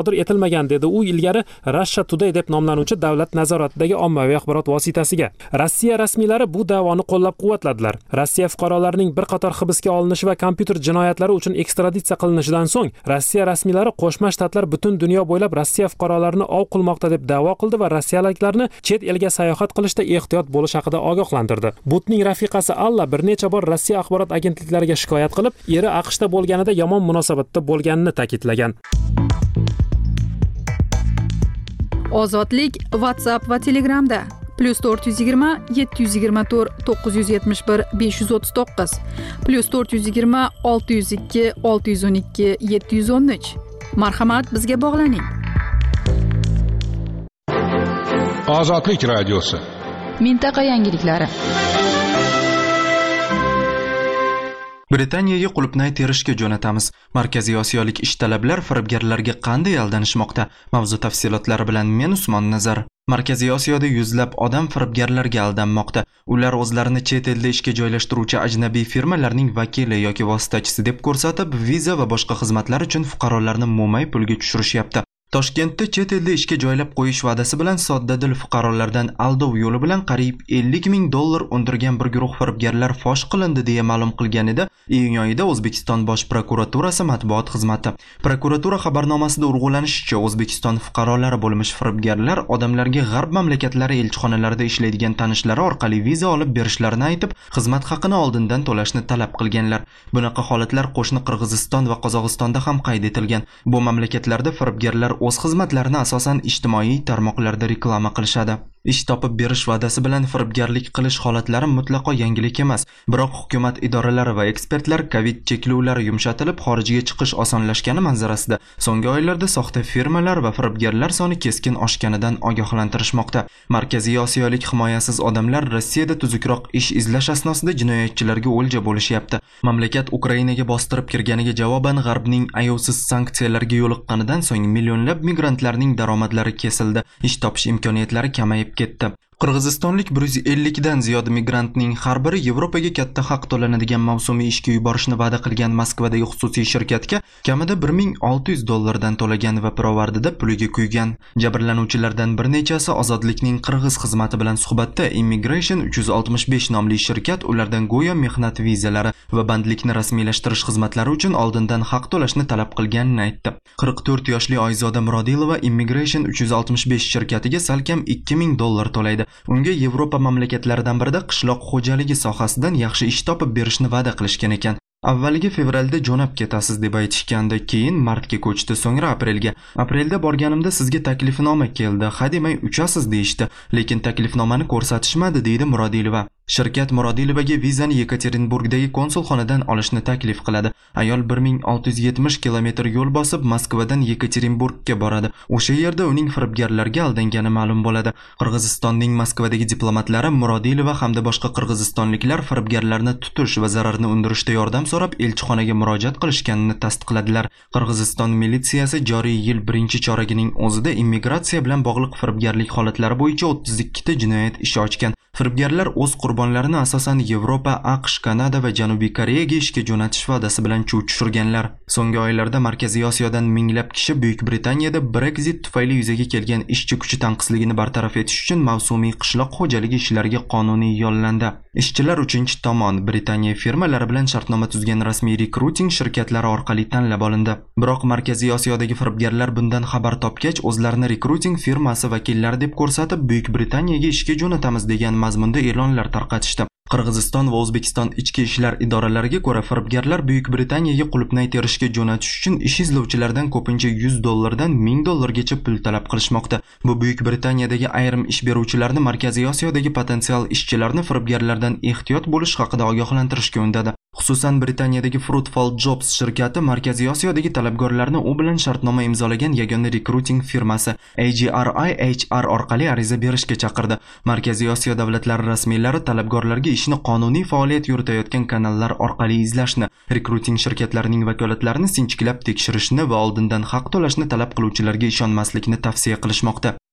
sodir etilmagan, dedi u ilgari Russia Today deb nomlanuvchi davlat nazoratidagi ommaviy axborot vositasiga. Rossiya rasmiylari bu da'voni qo'llab-quvvatladilar. Rossiya fuqarolarining bir qator hibsga olinishi va kompyuter jinoyatlari uchun ekstraditsiya qilinishidan so'ng Rossiya rasmiylari Qo'shma Shtatlar butun dunyo bo'ylab Rossiya fuqarolarini ov qilmoqda deb da'vo qildi va rossiyaliklarni chet elga sayohat qilishda ehtiyot bo'lish haqida ogohlantirdi. Butning rafiqasi Alla bir necha bor Rossiya axborot agentliklariga shikoyat qilib, eri AQShda bo'lganida yomon munosabatda bo'lganini ta'kidlagan. Ozodlik WhatsApp va Telegramda plus to'rt yuz yigirma yetti yuz yigirma to'rt to'qqiz yuz yetmish bir besh yuz o'ttiz to'qqiz plus to'rt yuz yigirma olti yuz ikki olti yuz o'n ikki yetti yuz o'n uch. Marhamat, bizga bog'laning. Ozodlik radiosi. Mintaqa yangiliklari. Britaniyaga qulupnay terishga jo'natamiz. Markaziy Osiyolik ishtalablar firibgarlarga qanday aldanishmoqda? Mavzu tafsilotlari bilan men Usmon Nazar. Markaziy Osiyoda yuzlab odam firibgarlarga aldanmoqda. Ular o'zlarini chet elda ishga joylashtiruvchi ajnabiy firmalarning vakili yoki vositachisi deb ko'rsatib, viza va boshqa xizmatlar uchun fuqarolarni mo'may pulga tushirishyapti. Toshkentda chet elda ishga joylab qo'yish va'dasi bilan soddadil fuqarolardan aldov yo'li bilan qariyb ellik ming dollar undirgan bir guruh firibgarlar fosh qilindi deya ma'lum qilgan edi iyun oyida O'zbekiston Bosh prokuraturasi matbuot xizmati. Prokuratura xabarnomasida urg'ulanishicha, O'zbekiston fuqarolari bo'lmish firibgarlar odamlarga g'arb mamlakatlari elchixonalarida ishlaydigan tanishlari orqali viza olib berishlarini aytib, xizmat haqini oldindan to'lashni talab qilganlar. Bunaqa holatlar qo'shni Qirg'iziston va Qozog'istonda ham qayd etilgan. Bu mamlakatlarda firibgarlar o'z xizmatlarini asosan ijtimoiy tarmoqlarda reklama qilishadi. Ish topib berish va'dasi bilan firibgarlik qilish holatlari mutlaqo yangilik emas. Biroq hukumat idoralari va ekspertlar Covid cheklovlari yumshatilib, xorijga chiqish osonlashgani manzarasida so'nggi oylarda soxta firmalar va firibgarlar soni keskin oshganidan ogohlantirishmoqda. Markaziy Osiyolik himoyasiz odamlar Rossiyada tuzukroq ish izlash asnosida jinoyatchilarga o'lja bo'lishyapti. Mamlakat Ukrainaga bostirib kirganiga javoban G'arbning ayovsiz sanksiyalarga yo'liqqanidan so'ng millionlab migrantlarning daromadlari kesildi. Ish topish imkoniyatlari kamayib ketdi. Qirg'izistonlik bir yuz ellik dan ziyod migrantning har biri Yevropaga katta haq to'lanadigan mavsumiy ishga yuborishni va'da qilgan Moskvadagi xususiy shirkatga kamida bir ming olti yuz dollardan to'lagan va pirovardida puliga kuygan. Jabrlanuvchilardan bir nechasi Ozodlikning qirg'iz xizmati bilan suhbatda Immigration uch yuz oltmish besh nomli shirkat ulardan go'yo mehnat vizalari va bandlikni rasmiylashtirish xizmatlari uchun oldindan haq to'lashni talab qilganini aytdi. qirq to'rt yoshli Oyzoda Murodilova Immigration uch yuz oltmish besh shirkatiga salkam ikki ming dollar to'laydi. Unga Yevropa mamlakatlaridan birida qishloq xo'jaligi sohasidan yaxshi ish topib berishni va'da qilishgan ekan. Avvaliga fevralda jo'nab ketasiz deb aytishgandi, keyin martga ko'chdi, so'ngra aprelga. Aprelda borganimda sizga taklifnoma keldi, hademay uchasiz deyishdi, lekin taklifnomani ko'rsatishmadi, deydi Murodilova. Shirkat Murodilovaga vizani Yekaterinburgdagi konsulxonadan olishni taklif qiladi. Ayol bir ming olti yuz yetmish kilometr yo'l bosib Moskvadan Yekaterinburgga boradi. O'sha yerda uning firibgarlarga aldangani ma'lum bo'ladi. Qirg'izistonning Moskvadagi diplomatlari Murodilova hamda boshqa qirg'izistonliklar firibgarlarni tutish va zararni undirishda yordam so'rab elchixonaga murojaat qilishganini tasdiqladilar. Qirg'iziston militsiyasi joriy yil birinchi choragining o'zida immigratsiya bilan bog'liq firibgarlik holatlari bo'yicha o'ttiz ikki ta jinoyat ishi ochgan. Firibgarlar o'z qurbonlarini asosan Yevropa, AQSh, Kanada va Janubiy Koreyaga ishga jo'natish va'dasi bilan chuv tushirganlar. So'nggi oylarda Markaziy Osiyodan minglab kishi Buyuk Britaniyada Brexit tufayli yuzaga kelgan ishchi kuchi tanqisligini bartaraf etish uchun mavsumiy qishloq xo'jaligi ishlariga qonuniy yollandi. Ishchilar uchinchi tomon Britaniya firmalari bilan shartnoma tuzgan rasmiy rekruting shirkatlari orqali tanlab olindi. Biroq Markaziy Osiyodagi firibgarlar bundan xabar topgach, o'zlarini rekruting firmasi vakillari deb ko'rsatib, Buyuk Britaniyaga ishga jo'natamiz degan mazmunda e'lonlar tarqatishdi. Qirg'iziston va O'zbekiston ichki ishlar idoralariga ko'ra firibgarlar Buyuk Britaniyaga qulupnay terishga jo'natish uchun ish izlovchilardan ko'pincha yuz dollardan ming dollargacha pul talab qilishmoqda. Bu Buyuk Britaniyadagi ayrim ish beruvchilarni Markaziy Osiyodagi potensial ishchilarni firibgarlardan ehtiyot bo'lish haqida ogohlantirishga undadi. Xususan Britaniyadagi Fruitful Jobs shirkati Markaziy Osiyodagi talabgorlarni u bilan shartnoma imzolagan yagona rekruting firmasi A G R I H R orqali ariza berishga chaqirdi. Markaziy Osiyo davlatlari rasmiylari talabgorlarga ishni qonuniy faoliyat yuritayotgan kanallar orqali izlashni, rekruting shirkatlarining vakolatlarini sinchiklab tekshirishni va oldindan haq to'lashni talab qiluvchilarga ishonmaslikni tavsiya qilishmoqda.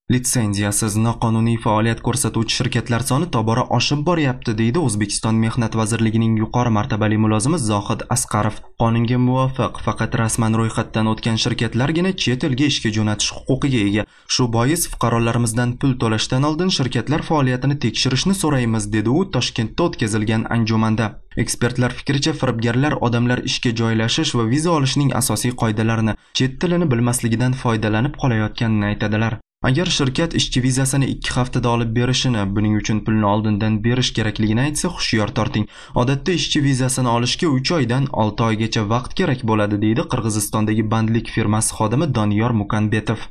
Litsenziyasiz noqonuniy faoliyat ko'rsatuvchi shirkatlar soni tobora oshib boryapti, deydi O'zbekiston Mehnat vazirligining yuqori martabali mulozimi Zohid Asqarov. Qonunga muvofiq faqat rasman ro'yxatdan o'tgan shirkatlargina chet elga ishga jo'natish huquqiga ega. Shu bois fuqarolarimizdan pul to'lashdan oldin shirkatlar faoliyatini tekshirishni so'raymiz, dedi u Toshkentda o'tkazilgan anjumanda. Ekspertlar fikricha, firibgarlar odamlar ishga joylashish va viza olishning asosiy qoidalarini, chet tilini bilmasligidan foydalanib qolayotganini aytadilar. Agar shirkat ishchi vizasini ikki haftada olib berishini, buning uchun pulni oldindan berish kerakligini aytsa, hushyor torting. Odatda ishchi vizasini olishga uch oydan olti oygacha vaqt kerak bo'ladi, deydi Qirg'izistondagi bandlik firmasi xodimi Doniyor Mukanbetov.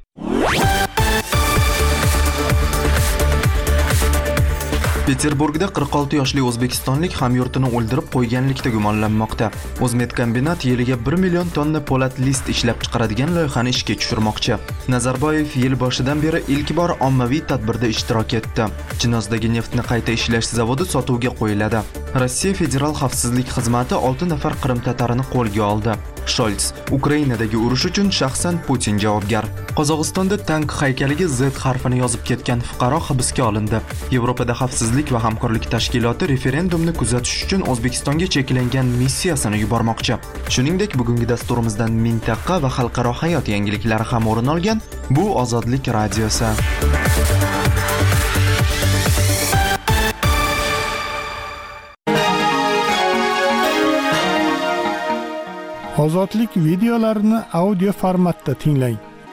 Peterburgda qirq olti yoshli o'zbekistonlik hamyurtini o'ldirib qo'yganlikda gumonlanmoqda. O'zmetkombinat yiliga bir million tonna po'lat list ishlab chiqaradigan loyihani ishga tushirmoqchi. Nazarboyev yil boshidan beri ilk bor ommaviy tadbirda ishtirok etdi. Chinozdagi neftni qayta ishlash zavodi sotuvga qo'yiladi. Rossiya Federal xavfsizlik xizmati olti nafar Qrim tatarini qo'lga oldi. Sholts: Ukrainadagi urush uchun shaxsan Putin javobgar. Qozog'istonda tank haykaliga Z harfini yozib ketgan fuqaro hibsga olindi. Yevropada xavfsizlik va hamkorlik tashkiloti referendumni kuzatish uchun O'zbekistonga cheklangan missiyasini yubormoqchi. Shuningdek, bugungi dasturimizdan mintaqa va xalqaro hayot yangiliklari ham o'rin olgan. Bu Ozodlik radiosi. Ozodlik videolarini audio formatda tinglang.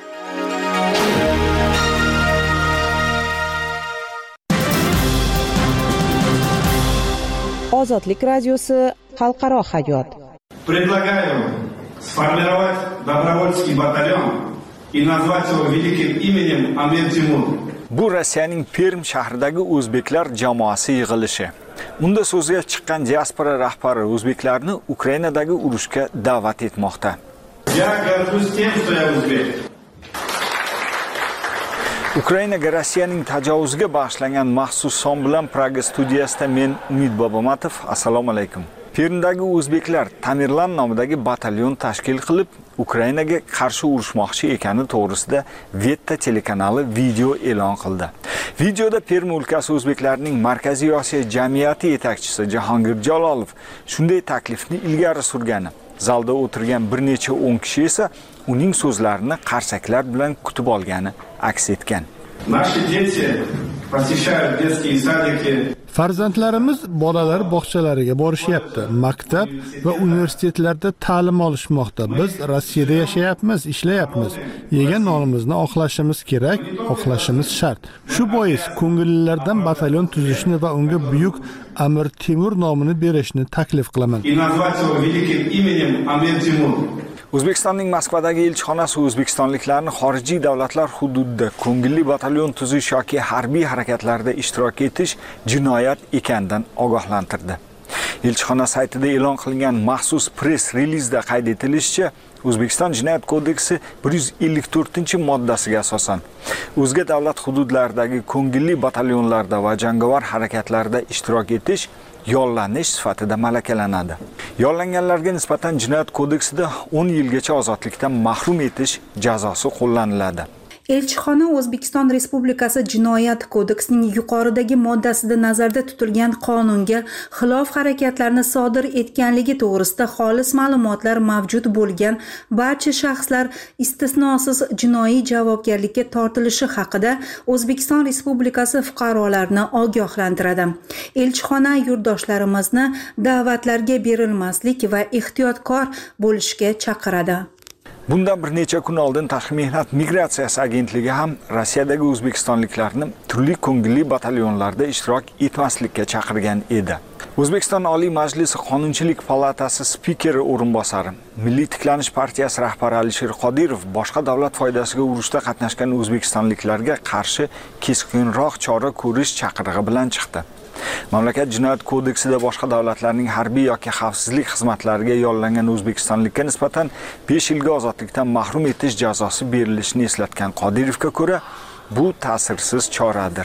Ozodlik radiosi xalqaro hayot. Предлагаю сформировать добровольский батальон и назвать его великим именем Амир Тимур. Bu Rossiyaning Perm shahridagi o'zbeklar jamoasi yig'ilishi. Unda so'zga chiqqan diaspora rahbari o'zbeklarni Ukrainadagi urushga da'vat etmoqda. Я горжусь тем, что я узбек. Ukrainaga Rossiyaning tajovuziga bag'ishlangan maxsus son bilan Praga studiyasida men Umid Bobomatov. Assalomu alaykum. Permdagi o'zbeklar Tamirlan nomidagi batalyon tashkil qilib, Ukrainaga qarshi urushmoqchi ekani to'g'risida Vetta telekanali video e'lon qildi. Videoda Perm o'lkasi o'zbeklarining Markaziy Osiyo jamiyati yetakchisi Jahongir Jalolov shunday taklifni ilgari surgani, zalda o'tirgan bir necha o'n kishi esa uning so'zlarini qarsaklar bilan kutib olgani aks etgan. Наши дети посещают детские садики. Farzandlarimiz bolalar bog'chalariga borishyapti, maktab va universitetlarda ta'lim olishmoqda. Biz Rossiyada yashayapmiz, ishlayapmiz. Yegan nonimizni oqlashimiz kerak, oqlashimiz shart. Shu bois ko'ngillilardan batalyon tuzishni va unga buyuk Amir Temur nomini berishni taklif qilaman. O'zbekistonning Moskvadagi elchixonasi o'zbekistonliklarni xorijiy davlatlar hududida ko'ngilli batalyon tuzish yoki harbiy harakatlarda ishtirok etish jinoyat ekanidan ogohlantirdi. Elchixona saytida e'lon qilingan maxsus press relizda qayd etilishicha, O'zbekiston Jinoyat kodeksi bir yuz ellik to'rtinchi moddasiga asosan o'zga davlat hududlaridagi ko'ngilli batalyonlarda va jangovar harakatlarda ishtirok etish yollanish sifatida malakalanadi. Yollanganlarga nisbatan Jinoyat kodeksida o'n yilgacha ozodlikdan mahrum etish jazosi qo'llaniladi. Elchixona O'zbekiston Respublikasi Jinoyat kodeksining yuqoridagi moddasida nazarda tutilgan qonunga xilof harakatlarni sodir etganligi to'g'risida xolis ma'lumotlar mavjud bo'lgan barcha shaxslar istisnosiz jinoiy javobgarlikka tortilishi haqida O'zbekiston Respublikasi fuqarolarini ogohlantiradi. Elchixona yurtdoshlarimizni da'vatlarga berilmaslik va ehtiyotkor bo'lishga chaqiradi. Bundan bir necha kun oldin Tashqi mehnat migratsiyasi agentligi ham Rossiyadagi o'zbekistonliklarni turli ko'ngilli batalyonlarda ishtirok etmaslikka chaqirgan edi. O'zbekiston Oliy Majlisi Qonunchilik palatasi spikeri o'rinbosari, Milliy tiklanish partiyasi rahbari Alisher Qodirov boshqa davlat foydasiga urushda qatnashgan o'zbekistonliklarga qarshi keskinroq chora ko'rish chaqirig'i bilan chiqdi. Mamlakat Jinoyat kodeksida boshqa davlatlarning harbiy yoki xavfsizlik xizmatlariga yollangan o'zbekistonlikka nisbatan besh yilga ozodlikdan mahrum etish jazosi berilishini eslatgan Qodirovga ko'ra, bu ta'sirsiz choradir.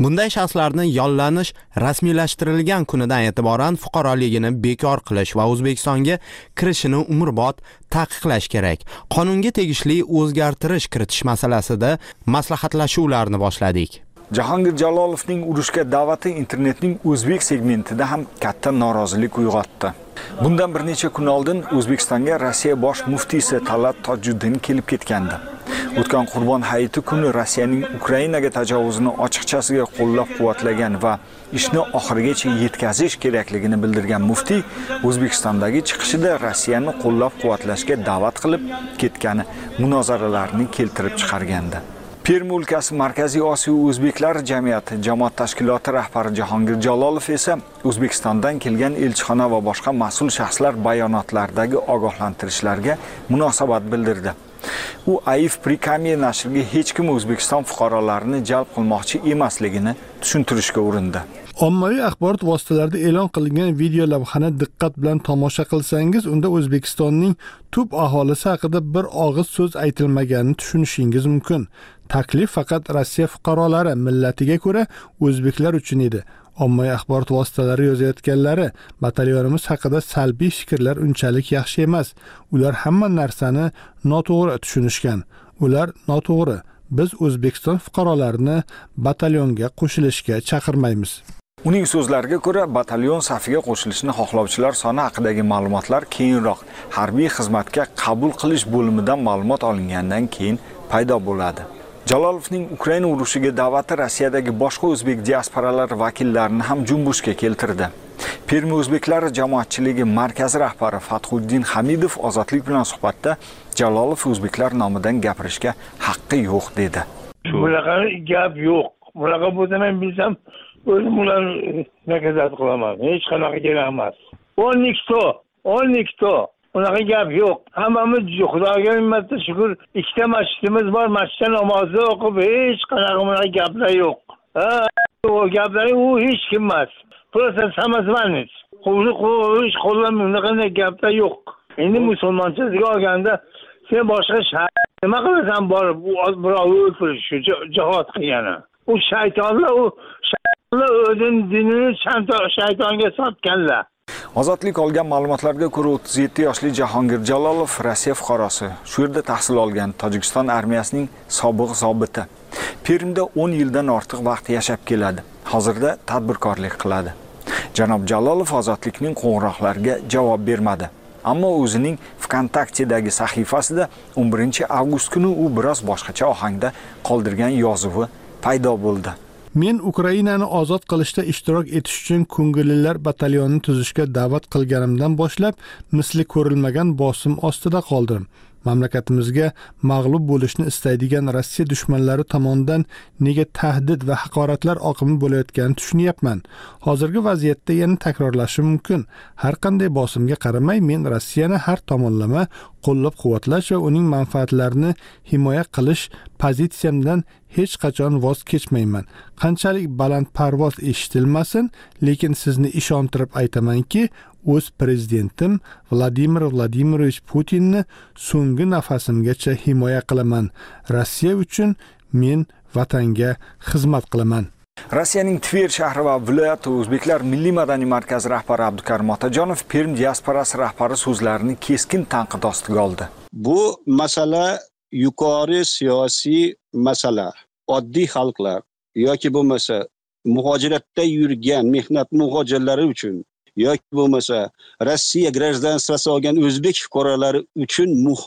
Bunday shaxslarni yollanish rasmiylashtirilgan kunidan e'tiboran fuqaroligini bekor qilish va O'zbekistonga kirishini umrbod taqiqlash kerak. Qonunga tegishli o'zgartirish kiritish masalasida maslahatlashuvlarni boshladik. Jahongir Jalolovning urushga da'vati internetning o'zbek segmentida ham katta norozilik uyg'otdi. Bundan bir necha kun oldin O'zbekistonga Rossiya bosh muftiysi Talat Tojuddin kelib ketgandi. O'tgan Qurbon hayiti kuni Rossiyaning Ukrainaga tajovuzini ochiqchasiga qo'llab-quvvatlagan va ishni oxirigacha yetkazish kerakligini bildirgan muftiy O'zbekistondagi chiqishida Rossiyani qo'llab-quvvatlashga da'vat qilib ketgani munozaralarni keltirib chiqargandi. Permi o'lkasi Markaziy Osiyo o'zbeklar jamiyati jamoat tashkiloti rahbari Jahongir Jalolov esa O'zbekistondan kelgan elchixona va boshqa mas'ul shaxslar bayonotlaridagi ogohlantirishlarga munosabat bildirdi. U Aif Prikamiya nashriga hech kim O'zbekiston fuqarolarini jalb qilmoqchi emasligini tushuntirishga urindi. Ommaviy axborot vositalarida e'lon qilingan video lavhani diqqat bilan tomosha qilsangiz, unda O'zbekistonning tub aholisi haqida bir og'iz so'z aytilmaganini tushunishingiz mumkin. Taklif faqat Rossiya fuqarolari millatiga ko'ra o'zbeklar uchun edi. Ommaviy axborot vositalari yozayotganlari batalyonimiz haqida salbiy fikrlar unchalik yaxshi emas. Ular hamma narsani noto'g'ri tushunishgan. Ular noto'g'ri. Biz O'zbekiston fuqarolarini batalyonga qo'shilishga chaqirmaymiz. Uning so'zlariga ko'ra, batalyon safiga qo'shilishni xohlovchilar soni haqidagi ma'lumotlar keyinroq harbiy xizmatga qabul qilish bo'limidan ma'lumot olingandan keyin paydo bo'ladi. Jalolovning Ukraina urushiga da'vati Rossiyadagi boshqa o'zbek diasporalari vakillarini ham junbushga keltirdi. Permi o'zbeklari jamoatchiligi markazi rahbari Fathuddin Hamidov Ozodlik bilan suhbatda Jalolov o'zbeklar nomidan gapirishga haqqi yo'q dedi. Bunaqa gap yo'q. Bunaqa bo'lsa men bilsam, o'zim ularni nakazat qilaman. Hech qanaqa kerak emas. o'n ikkita, o'n ikkita unaqa gap yo'q. Hammamiz Xudoga minmatda shukr, ikkita masjidimiz bor, masjidda namozni o'qib, hech qanaqa bunaqa gaplar yo'q. Ha, o gaplar u hech kim emas. Просто самозванец. Qo'lni qo'yish, qo'llan bunaqa gaplar yo'q. Endi musulmonchiga olganda sen boshqa shayton nima qilasan borib birovni o'ldirish, jihod qilgani. U shaytonlar, u shaytonlar o'zining dinini shaytonga sotganlar. Ozodlik olgan ma'lumotlarga ko'ra o'ttiz yetti yoshli Jahongir Jalolov Rossiya fuqarosi. Shu yerda tahsil olgan Tojikiston armiyasining sobiq zobiti. Permda o'n yildan ortiq vaqt yashab keladi. Hozirda tadbirkorlik qiladi. Janob Jalolov ozodlikning qo'ng'iroqlariga javob bermadi. Ammo o'zining VKontaktedagi sahifasida o'n birinchi avgust kuni u biroz boshqacha ohangda qoldirgan yozuvi paydo bo'ldi. Men Ukrainani ozod qilishda ishtirok etish uchun ko'ngillilar batalyonini tuzishga da'vat qilganimdan boshlab misli ko'rilmagan bosim ostida qoldim. Mamlakatimizga mag'lub bo'lishni istaydigan Rossiya dushmanlari tomonidan nega tahdid va haqoratlar oqimi bo'layotganini tushunyapman. Hozirgi vaziyatda yana takrorlashi mumkin. Har qanday bosimga qaramay, men Rossiyani har tomonlama qo'llab-quvvatlash va uning manfaatlarini himoya qilish pozitsiyamdan hech qachon voz kechmayman. Qanchalik balandparvoz eshitilmasin, lekin sizni ishontirib aytamanki, o'z prezidentim Vladimir Vladimirovich Putinni so'nggi nafasimgacha himoya qilaman. Rossiya uchun men vatanga xizmat qilaman. Rossiyaning Tver shahri va viloyati o'zbeklar milliy madaniy markazi rahbari Abdukarim Otajonov Perm diasporasi rahbari so'zlarini keskin tanqid ostiga oldi. Bu masala yuqori siyosiy masala. Oddiy xalqlar yoki bo'lmasa muhojiratda yurgan mehnat muhojirlari uchun yoki bo'lmasa Rossiya gражданствоsi olgan o'zbek fuqarolari uchun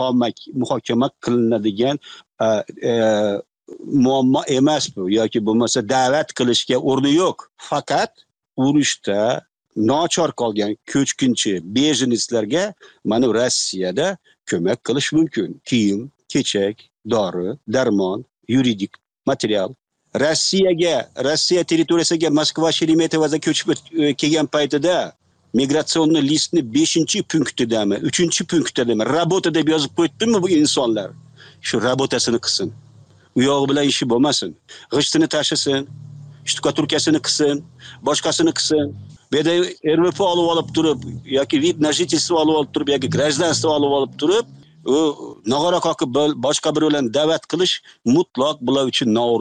muhokama qilinadigan muammo emas bu yoki bo'lmasa da'vat qilishga o'rni yo'q. Faqat urushda nochor qolgan ko'chkinchi bejinistlarga mana Rossiyada ko'mak qilish mumkin. Kiyim, kechak, dori, darmon, yuridik material. Rossiyaga, Rossiya territoriyasiga Moskva Sheremetyevoda ko'chib kelgan paytida migratsion listni beshinchi punktidami, uchinchi punktidami rabota deb yozib qo'ydimi bu insonlar? Shu rabotasini qilsin. U yog'i bilan ishi bo'lmasin. G'ishtini tashisin, shtukaturkasini qilsin, boshqasini qilsin. Bu yerda R V P olib olib turib yoki vid na жительство olib olib turib yoki гражданство olib olib turib, u nog'ora qoqib boshqa bir bilan da'vat qilish mutlaq bular uchun noo'rin.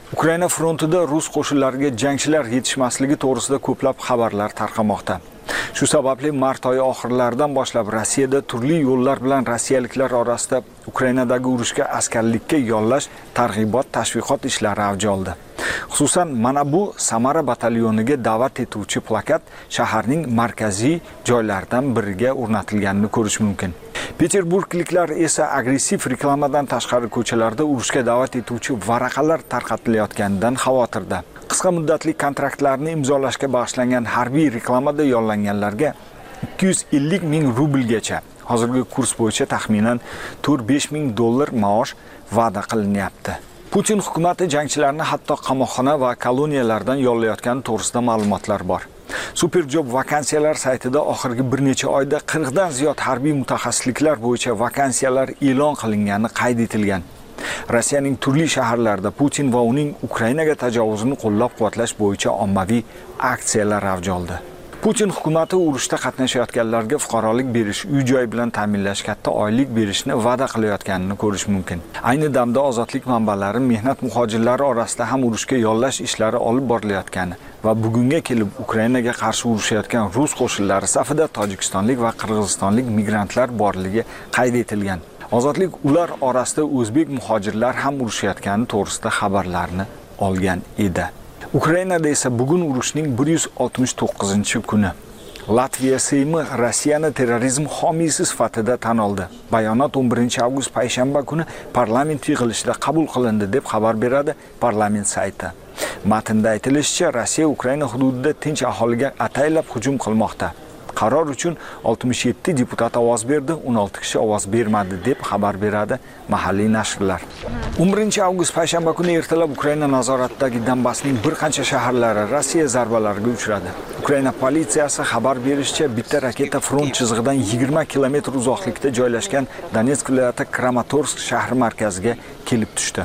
Ukraina frontida rus qo'shinlariga jangchilar yetishmasligi to'g'risida ko'plab xabarlar tarqamoqda. Shu sababli mart oyi oxirlaridan boshlab Rossiyada turli yo'llar bilan rossiyaliklar orasida Ukrainadagi urushga askarlikka yollash, targ'ibot, tashviqot ishlari avj oldi. Xususan, mana bu Samara batalyoniga da'vat etuvchi plakat shaharning markaziy joylaridan biriga o'rnatilganini ko'rish mumkin. Peterburgliklar esa agressiv reklamadan tashqari ko'chalarda urushga da'vat etuvchi varaqalar tarqatilayotganidan xavotirda. Qisqa muddatli kontraktlarni imzolashga bag'ishlangan harbiy reklamada yollanganlarga ikki yuz ellik ming rublgacha, hozirgi kurs bo'yicha taxminan to'rt besh ming dollar maosh va'da qilinyapti. Putin hukumati jangchilarni hatto qamoqxona va koloniyalardan yollayotgani to'g'risida ma'lumotlar bor. Superjob vakansiyalar saytida oxirgi bir necha oyda qirq dan ziyod harbiy mutaxassisliklar bo'yicha vakansiyalar e'lon qilingani qayd etilgan. Rossiyaning turli shaharlarida Putin va uning Ukrainaga tajovuzini qo'llab-quvvatlash bo'yicha ommaviy aksiyalar avj oldi. Putin hukumati urushda qatnashayotganlarga fuqarolik berish, uy-joy bilan ta'minlash, katta oylik berishni va'da qilayotganini ko'rish mumkin. Ayni damda ozodlik manbalari mehnat muhojirlari orasida ham urushga yollash ishlari olib borilayotgani va bugunga kelib Ukrainaga qarshi urushayotgan rus qo'shinlari safida tojikistonlik va qirg'izistonlik migrantlar borligi qayd etilgan. Ozodlik ular orasida o'zbek muhojirlar ham urushayotgani to'g'risida xabarlarni olgan edi. Ukrainada esa bugun urushning bir yuz oltmish to'qqizinchi kuni. Latviya Seymi Rossiyani terrorizm homiysi sifatida tan oldi. Bayonot o'n birinchi avgust payshanba kuni parlament yig'ilishida qabul qilindi deb xabar beradi parlament sayti. Matnda aytilishicha, Rossiya Ukraina hududida tinch aholiga ataylab hujum qilmoqda. Qaror uchun oltmish yetti deputat ovoz berdi, o'n olti kishi ovoz bermadi deb xabar beradi mahalliy nashrlar. o'n birinchi avgust payshanba kuni ertalab Ukraina nazoratidagi Donbassning bir qancha shaharlari Rossiya zarbalariga uchradi. Ukraina politsiyasi xabar berishicha, bitta raketa front chizig'idan yigirma kilometr uzoqlikda joylashgan Donetsk viloyati Kramatorsk shahri markaziga kelib tushdi.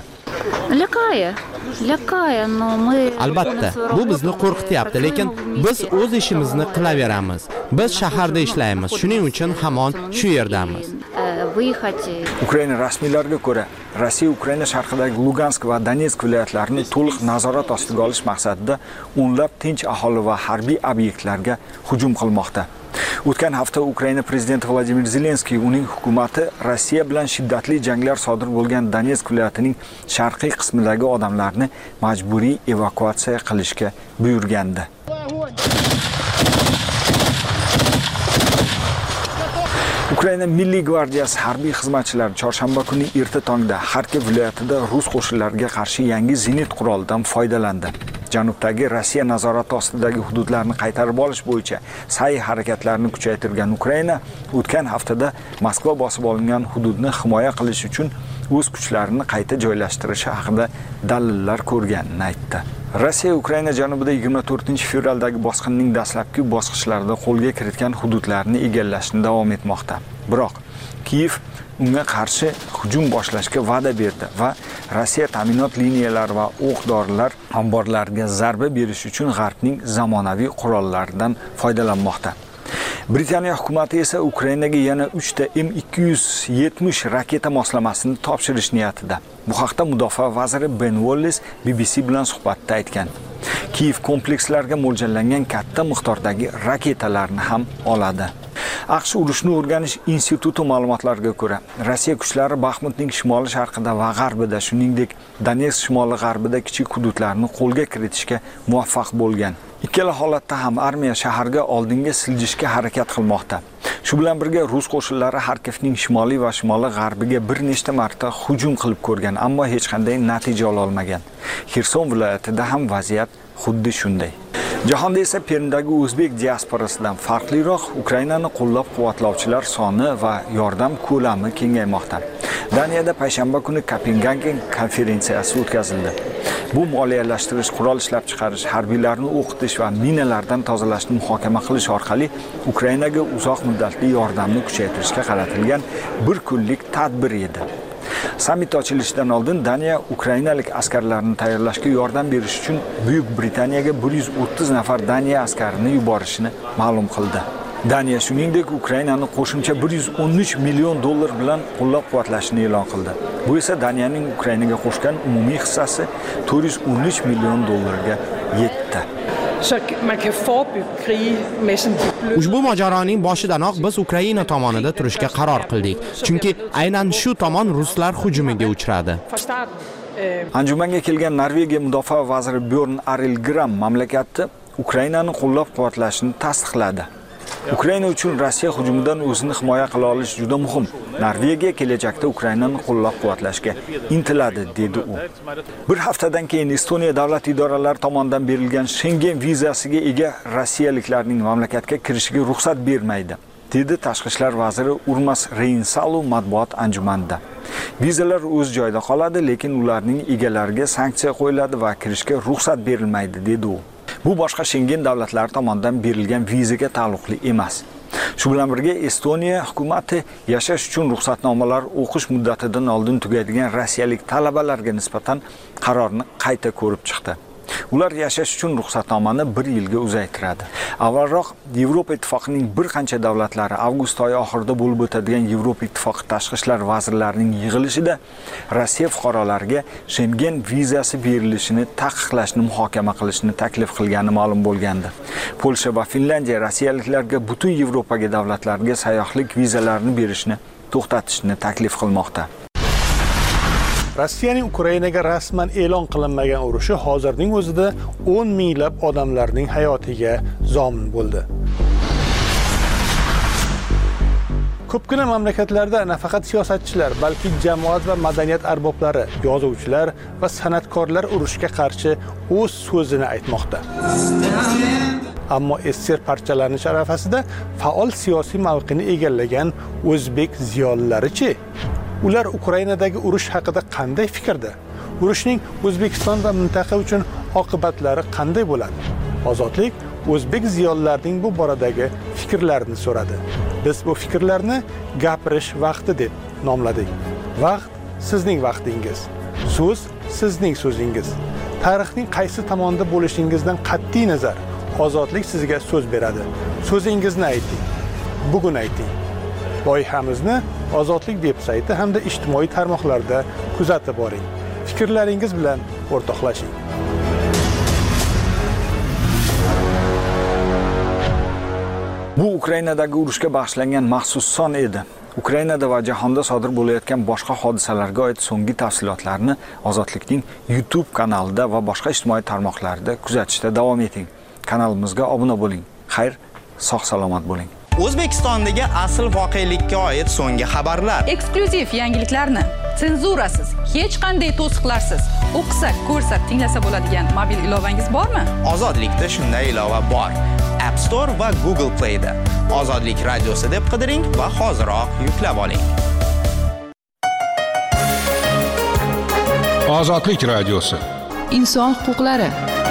Albatta, bu bizni qo'rqityapti, lekin biz o'z ishimizni qilaveramiz. Biz shaharda ishlaymiz, shuning uchun hamon shu yerdamiz. Ukraina rasmiylariga ko'ra, Rossiya Ukraina sharqidagi Lugansk va Donetsk viloyatlarini to'liq nazorat ostiga olish maqsadida o'nlab tinch aholi va harbiy obyektlarga hujum qilmoqda. O'tgan hafta Ukraina prezidenti Vladimir Zelenskiy uning hukumati Rossiya bilan shiddatli janglar sodir bo'lgan Donetsk viloyatining sharqiy qismidagi odamlarni majburiy evakuatsiya qilishga buyurgandi. Ukraina Milliy gvardiyasi harbiy xizmatchilari chorshanba kuni erta tongda Xarkov viloyatida rus qo'shinlariga qarshi yangi zenit qurolidan foydalandi. Janubdagi Rossiya nazorati ostidagi hududlarni qaytarib olish bo'yicha sa'y harakatlarini kuchaytirgan Ukraina o'tgan haftada Moskva bosib olingan hududni himoya qilish uchun o'z kuchlarini qayta joylashtirishi haqida dalillar ko'rganini aytdi. Rossiya Ukraina janubida yigirma to'rtinchi fevraldagi bosqinning dastlabki bosqichlarida qo'lga kiritgan hududlarni egallashni davom etmoqda. Biroq Kiyev unga qarshi hujum boshlashga va'da berdi va Rossiya ta'minot liniyalari va o'q-dorilar omborlariga zarba berish uchun G'arbning zamonaviy qurollaridan foydalanmoqda. Britaniya hukumati esa Ukrainaga yana uchta M ikki yuz yetmish raketa moslamasini topshirish niyatida. Bu haqda mudofaa vaziri Ben Wallace B B C bilan suhbatda aytgan. Kiyev komplekslarga mo'ljallangan katta miqdordagi raketalarni ham oladi. AQSh urushni o'rganish instituti ma'lumotlariga ko'ra, Rossiya kuchlari Baxmutning shimoli sharqida va g'arbida, shuningdek Donetsk shimoli g'arbida kichik hududlarni qo'lga kiritishga muvaffaq bo'lgan. Ikkala holatda ham armiya shaharga oldinga siljishga harakat qilmoqda. Shu bilan birga rus qo'shinlari Xarkovning shimoliy va shimoli g'arbiga bir nechta marta hujum qilib ko'rgan, ammo hech qanday natija ola olmagan. Xerson viloyatida ham vaziyat xuddi shunday. Jahonda esa Permdagi o'zbek diasporasidan farqliroq Ukrainani qo'llab-quvvatlovchilar soni va yordam ko'lami kengaymoqda. Daniyada payshanba kuni Kopengagen konferensiyasi o'tkazildi. Bu moliyalashtirish, qurol ishlab chiqarish, harbiylarni o'qitish va minalardan tozalashni muhokama qilish orqali Ukrainaga uzoq muddatli yordamni kuchaytirishga qaratilgan bir kunlik tadbir edi. Sammit ochilishidan oldin Daniya ukrainalik askarlarni tayyorlashga yordam berish uchun Buyuk Britaniyaga bir yuz o'ttiz nafar Daniya askarini yuborishini ma'lum qildi. Daniya shuningdek Ukrainani qo'shimcha bir yuz o'n uch million dollar bilan qo'llab-quvvatlashini e'lon qildi. Bu esa Daniyaning Ukrainaga qo'shgan umumiy hissasi to'rt yuz o'n uch million dollarga yetdi. Ushbu mojaroning boshidanoq biz Ukraina tomonida turishga qaror qildik, chunki aynan shu tomon ruslar hujumiga uchradi. Anjumanga kelgan Norvegiya mudofaa vaziri Bjorn Arilgram mamlakatni Ukrainani qo'llab-quvvatlashini tasdiqladi. Ukraina uchun Rossiya hujumidan o'zini himoya qila olish juda muhim. Norvegiya kelajakda Ukrainani qo'llab-quvvatlashga intiladi, dedi u. Bir haftadan keyin Estoniya davlat idoralari tomonidan berilgan Schengen vizasiga ega rossiyaliklarning mamlakatga kirishiga ruxsat bermaydi, dedi tashqi ishlar vaziri Urmas Reinsalu matbuot anjumanida. Vizalar o'z joyida qoladi, lekin ularning egalariga sanksiya qo'yiladi va kirishga ruxsat berilmaydi, dedi u. Bu boshqa Schengen davlatlari tomonidan berilgan vizaga taalluqli emas. Shu bilan birga Estoniya hukumati yashash uchun ruxsatnomalar o'qish muddatidan oldin tugaydigan rossiyalik talabalarga nisbatan qarorni qayta ko'rib chiqdi. Ular yashash uchun ruxsatnomani bir yilga uzaytiradi. Avvalroq Yevropa Ittifoqining bir qancha davlatlari avgust oyi oxirida bo'lib o'tadigan Yevropa Ittifoqi tashqi ishlar vazirlarining yig'ilishida Rossiya fuqarolariga Schengen vizasi berilishini taqiqlashni muhokama qilishni taklif qilgani ma'lum bo'lgandi. Polsha va Finlandiya rossiyaliklarga butun Yevropaga davlatlarga sayyohlik vizalarini berishni to'xtatishni taklif qilmoqda. Rossiyaning Ukrainaga rasman e'lon qilinmagan urushi hozirning o'zida o'n minglab odamlarning hayotiga zomin bo'ldi. Ko'pgina mamlakatlarda nafaqat siyosatchilar, balki jamoat va madaniyat arboblari, yozuvchilar va san'atkorlar urushga qarshi o'z so'zini aytmoqda. Ammo S S R parchalanish arafasida faol siyosiy mavqeni egallagan o'zbek ziyolilari-chi? Ular Ukrainadagi urush haqida qanday fikrda? Urushning O'zbekiston va mintaqa uchun oqibatlari qanday bo'ladi? Ozodlik o'zbek ziyolilarining bu boradagi fikrlarini so'radi. Biz bu fikrlarni gapirish vaqti deb nomladik. Vaqt sizning vaqtingiz. So'z sizning so'zingiz. Tarixning qaysi tomonda bo'lishingizdan qat'iy nazar, ozodlik sizga so'z beradi. So'zingizni ayting. Bugun ayting. Loyihamizni Ozodlik veb-sayti hamda ijtimoiy tarmoqlarda kuzatib boring. Fikrlaringiz bilan o'rtoqlashing. Bu Ukrainadagi urushga bag'ishlangan maxsus son edi. Ukrainada va jahonda sodir bo'layotgan boshqa hodisalarga oid so'nggi tafsilotlarni Ozodlikning YouTube kanalida va boshqa ijtimoiy tarmoqlarda kuzatishda davom eting. Kanalimizga obuna bo'ling. Xayr, sog' salomat bo'ling. O'zbekistondagi asl voqelikka oid so'nggi xabarlar, eksklyuziv yangiliklarni senzurasiz, hech qanday to'siqlarsiz o'qisa, ko'rsa, tinglasa bo'ladigan mobil ilovangiz bormi? Ozodlikda shunday ilova bor. App Store va Google Play da Ozodlik radiosi deb qidiring va hoziroq yuklab oling. Ozodlik radiosi. Inson huquqlari.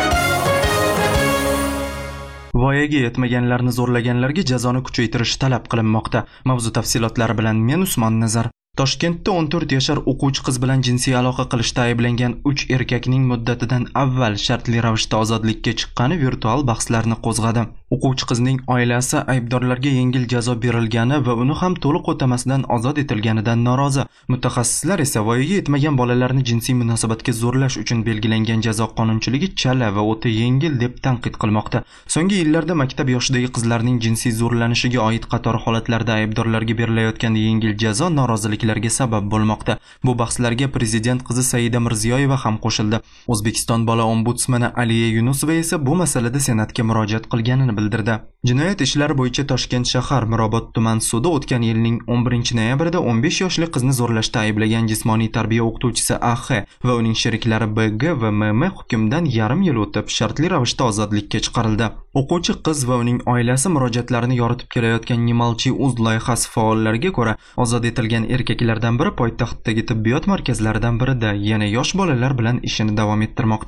Voyaga yetmaganlarni zo'rlaganlarga jazoni kuchaytirish talab qilinmoqda. Mavzu tafsilotlari bilan men Usmon Nazar. Toshkentda o'n to'rt yashar o'quvchi qiz bilan jinsiy aloqa qilishda ayblangan uch erkakning muddatidan avval shartli ravishda ozodlikka chiqqani virtual bahslarni qo'zg'adi. O'quvchi qizning oilasi aybdorlarga yengil jazo berilgani va uni ham to'liq o'tamasdan ozod etilganidan norozi. Mutaxassislar esa voyaga yetmagan bolalarni jinsiy munosabatga zo'rlash uchun belgilangan jazo qonunchiligi chala va o'ta yengil deb tanqid qilmoqda. So'nggi yillarda maktab yoshidagi qizlarning jinsiy zo'rlanishiga oid qator holatlarda aybdorlarga berilayotgan yengil jazo norozilik larga sabab bo'lmoqda. Bu bahslarga prezident qizi Saida Mirziyoyeva ham qo'shildi. O'zbekiston bola ombudsmani Aliya Yunusova esa bu masalada senatga murojaat qilganini bildirdi. Jinoyat ishlari bo'yicha Toshkent shahar Mirobod tuman sudi o'tgan yilning o'n birinchi noyabrida o'n besh yoshli qizni zo'rlashda ayblagan jismoniy tarbiya o'qituvchisi A X va uning sheriklari B G va M M hukmdan yarim yil o'tib shartli ravishda ozodlikka chiqarildi. O'quvchi qiz va uning oilasi murojaatlarini yoritib kelayotgan Nimalchi uz loyihasi faollariga ko'ra, ozod etilgan erkaklardan biri poytaxtdagi tibbiyot markazlaridan birida yana yosh bolalar bilan ishini davom ettirmoqda.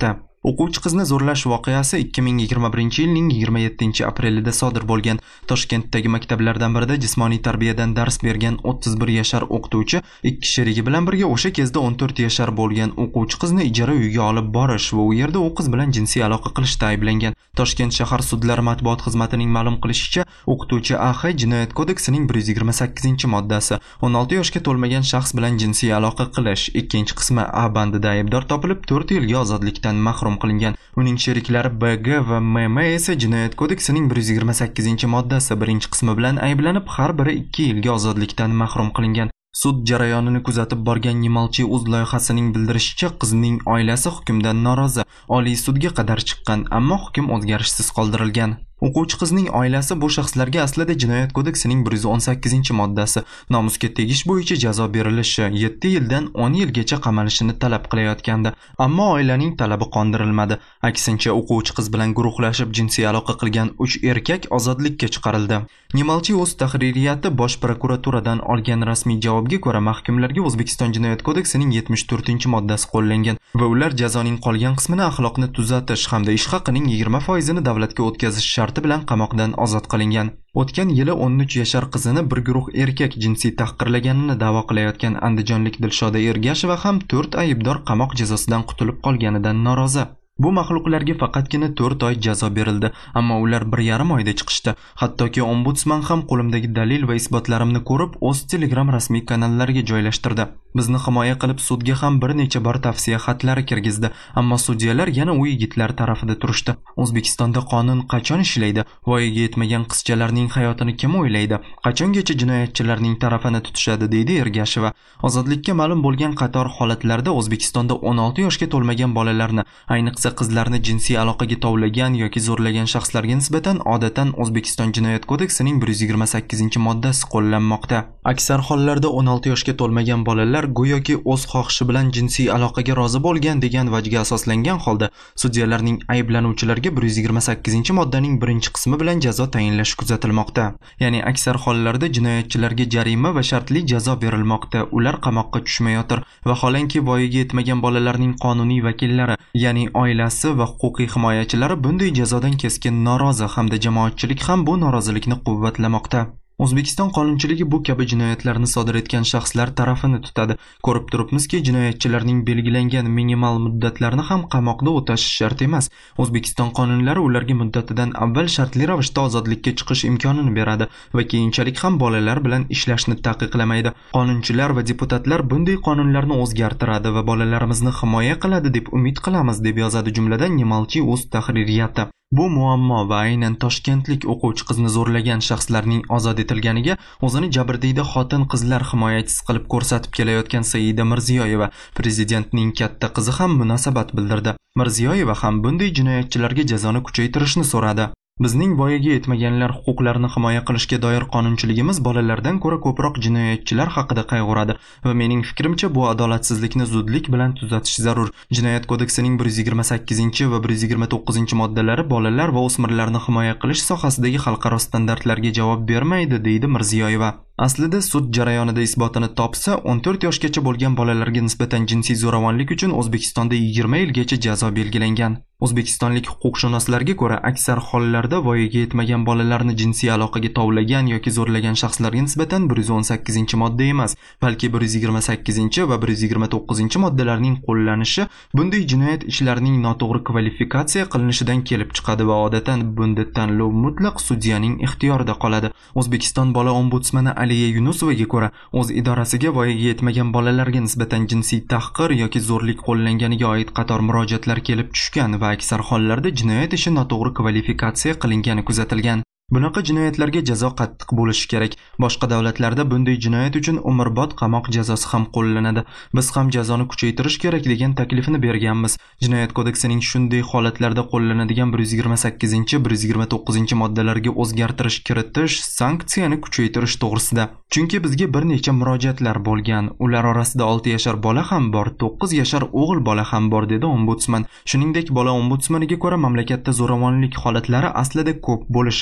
O'quvchi qizni zo'rlash voqeasi ikki ming yigirma birinchi yilning yigirma yettinchi aprelida sodir bo'lgan. Toshkentdagi maktablardan birida jismoniy tarbiyadan dars bergan o'ttiz bir yashar o'qituvchi ikki sherigi bilan birga o'sha kezda o'n to'rt yashar bo'lgan o'quvchi qizni ijara uyga olib borish va u yerda u qiz bilan jinsiy aloqa qilishda ayblangan. Toshkent shahar sudlari matbuot xizmatining ma'lum qilishicha, o'qituvchi A X Jinoyat kodeksining bir yuz yigirma sakkizinchi moddasi o'n olti yoshga to'lmagan shaxs bilan jinsiy aloqa qilish ikkinchi qismi A bandida aybdor topilib to'rt yilga ozodlikdan mahrum qilingan. Uning sheriklari B G va M M esa Jinoyat kodeksining bir yuz yigirma sakkizinchi moddasi birinchi qismi bilan ayblanib, har biri ikki yilga ozodlikdan mahrum qilingan. Sud jarayonini kuzatib borgan Nimalchi uz loyihasining bildirishicha, qizning oilasi hukmdan norozi. Oliy sudga qadar chiqqan, ammo hukm o'zgarishsiz qoldirilgan. O'quvchi qizning oilasi bu shaxslarga aslida Jinoyat kodeksining bir yuz o'n sakkizinchi moddasi nomusga tegish bo'yicha jazo berilishi, yetti yildan o'n yilgacha qamalishini talab qilayotgandi. Ammo oilaning talabi qondirilmadi. Aksincha, o'quvchi qiz bilan guruhlashib jinsiy aloqa qilgan uch erkak ozodlikka chiqarildi. Nimalchi o'z tahririyati Bosh prokuraturadan olgan rasmiy javobga ko'ra, mahkumlarga O'zbekiston Jinoyat kodeksining yetmish to'rtinchi moddasi qo'llangan va ular jazoning qolgan qismini axloqni tuzatish hamda ish haqining yigirma foizini davlatga o'tkazish sharti bilan qamoqdan ozod qilingan. O'tgan yili o'n uch yashar qizini bir guruh erkak jinsiy tahqirlaganini da'vo qilayotgan andijonlik Dilshoda Ergasheva ham to'rt aybdor qamoq jazosidan qutulib qolganidan norozi. Bu maxluqlarga faqatgina to'rt oy jazo berildi, ammo ular bir yarim oyda chiqishdi. Hattoki ombudsman ham qo'limdagi dalil va isbotlarimni ko'rib, o'z Telegram rasmiy kanallariga joylashtirdi. Bizni himoya qilib sudga ham bir necha bor tavsiya xatlari kirgizdi, ammo sudyalar yana u yigitlar tarafida turishdi. O'zbekistonda qonun qachon ishlaydi? Voyaga yetmagan qizchalarning hayotini kim o'ylaydi? Qachongacha jinoyatchilarning tarafini tutishadi, deydi Ergasheva. Ozodlikka ma'lum bo'lgan qator holatlarda O'zbekistonda o'n olti yoshga to'lmagan bolalarni, ayniqsa qizlarni jinsiy aloqaga tovlagan yoki zo'rlagan shaxslarga nisbatan odatdan O'zbekiston Jinoyat kodeksining bir yuz yigirma sakkizinchi moddasi qo'llanmoqda. Aksar hollarda o'n olti yoshga to'lmagan bolalar go'yoki o'z xohishi bilan jinsiy aloqaga rozi bo'lgan degan vajga asoslangan holda sudyalarning ayblanuvchilarga bir yuz yigirma sakkizinchi moddaning birinchi qismi bilan jazo tayinlashi kuzatilmoqda. Ya'ni aksar hollarda jinoyatchilarga jarima va shartli jazo berilmoqda. Ular qamoqqa tushmayotir. Vaholanki voyaga yetmagan bolalarning qonuniy vakillari, ya'ni oilasi va huquqiy himoyachilari bunday jazodan keskin norozi hamda jamoatchilik ham bu norozilikni quvvatlamoqda. O'zbekiston qonunchiligi bu kabi jinoyatlarni sodir etgan shaxslar tarafini tutadi. Ko'rib turibmizki, jinoyatchilarning belgilangan minimal muddatlarni ham qamoqda o'tashi shart emas. O'zbekiston qonunlari ularga muddatidan avval shartli ravishda ozodlikka chiqish imkonini beradi va keyinchalik ham bolalar bilan ishlashni taqiqlamaydi. Qonunchilar va deputatlar bunday qonunlarni o'zgartiradi va bolalarimizni himoya qiladi deb umid qilamiz, deb yozadi jumladan Nimalchi o'z tahririyati. Bu muammo va aynan toshkentlik o'quvchi qizni zo'rlagan shaxslarning ozod etilganiga o'zini jabrdiyda xotin-qizlar himoyachisi qilib ko'rsatib kelayotgan Saida Mirziyoyeva, prezidentning katta qizi ham munosabat bildirdi. Mirziyoyeva ham bunday jinoyatchilarga jazoni kuchaytirishni so'radi. Bizning voyaga yetmaganlar huquqlarini himoya qilishga doir qonunchiligimiz bolalardan ko'ra ko'proq jinoyatchilar haqida qayg'uradi va mening fikrimcha bu adolatsizlikni zudlik bilan tuzatish zarur. Jinoyat kodeksining bir yuz yigirma sakkizinchi va bir yuz yigirma to'qqizinchi moddalari bolalar va o'smirlarni himoya qilish sohasidagi xalqaro standartlarga javob bermaydi, deydi Mirziyoyeva. Aslida sud jarayonida isbotini topsa, o'n to'rt yoshgacha bo'lgan bolalarga nisbatan jinsiy zo'ravonlik uchun O'zbekistonda yigirma yilgacha jazo belgilangan. O'zbekistonlik huquqshunoslarga ko'ra, aksar hollarda voyaga yetmagan bolalarni jinsiy aloqaga tovlagan yoki zo'rlagan shaxslarga nisbatan bir yuz o'n sakkizinchi modda emas, balki bir yuz yigirma sakkizinchi va bir yuz yigirma to'qqizinchi moddalarning qo'llanishi bunday jinoyat ishlarining noto'g'ri kvalifikatsiya qilinishidan kelib chiqadi va odatdan bunday tanlov mutlaq sudyaning ixtiyorida qoladi. O'zbekiston bola ombudsmani Aliya Yunusovaga ko'ra, o'z idorasiga voyaga yetmagan bolalarga nisbatan jinsiy tahqir yoki zo'rlik qo'llanganiga oid qator murojaatlar kelib tushgan va aksar hollarda jinoyat ishi noto'g'ri kvalifikatsiya qilingani kuzatilgan. Bunaqa jinoyatlarga jazo qattiq bo'lishi kerak. Boshqa davlatlarda bunday jinoyat uchun umrbod qamoq jazosi ham qo'llanadi. Biz ham jazoni kuchaytirish kerak degan taklifni berganmiz. Jinoyat kodeksining shunday holatlarda qo'llanadigan bir yuz yigirma sakkizinchi bir yuz yigirma to'qqizinchi moddalarga o'zgartirish kiritish, sanksiyani kuchaytirish to'g'risida. Chunki bizga bir necha murojaatlar bo'lgan. Ular orasida olti yashar bola ham bor, to'qqiz yashar o'g'il bola ham bor, dedi ombudsman. Shuningdek, bola ombudsmaniga ko'ra mamlakatda zo'ravonlik holatlari aslida ko'p bo'lishi mumkin.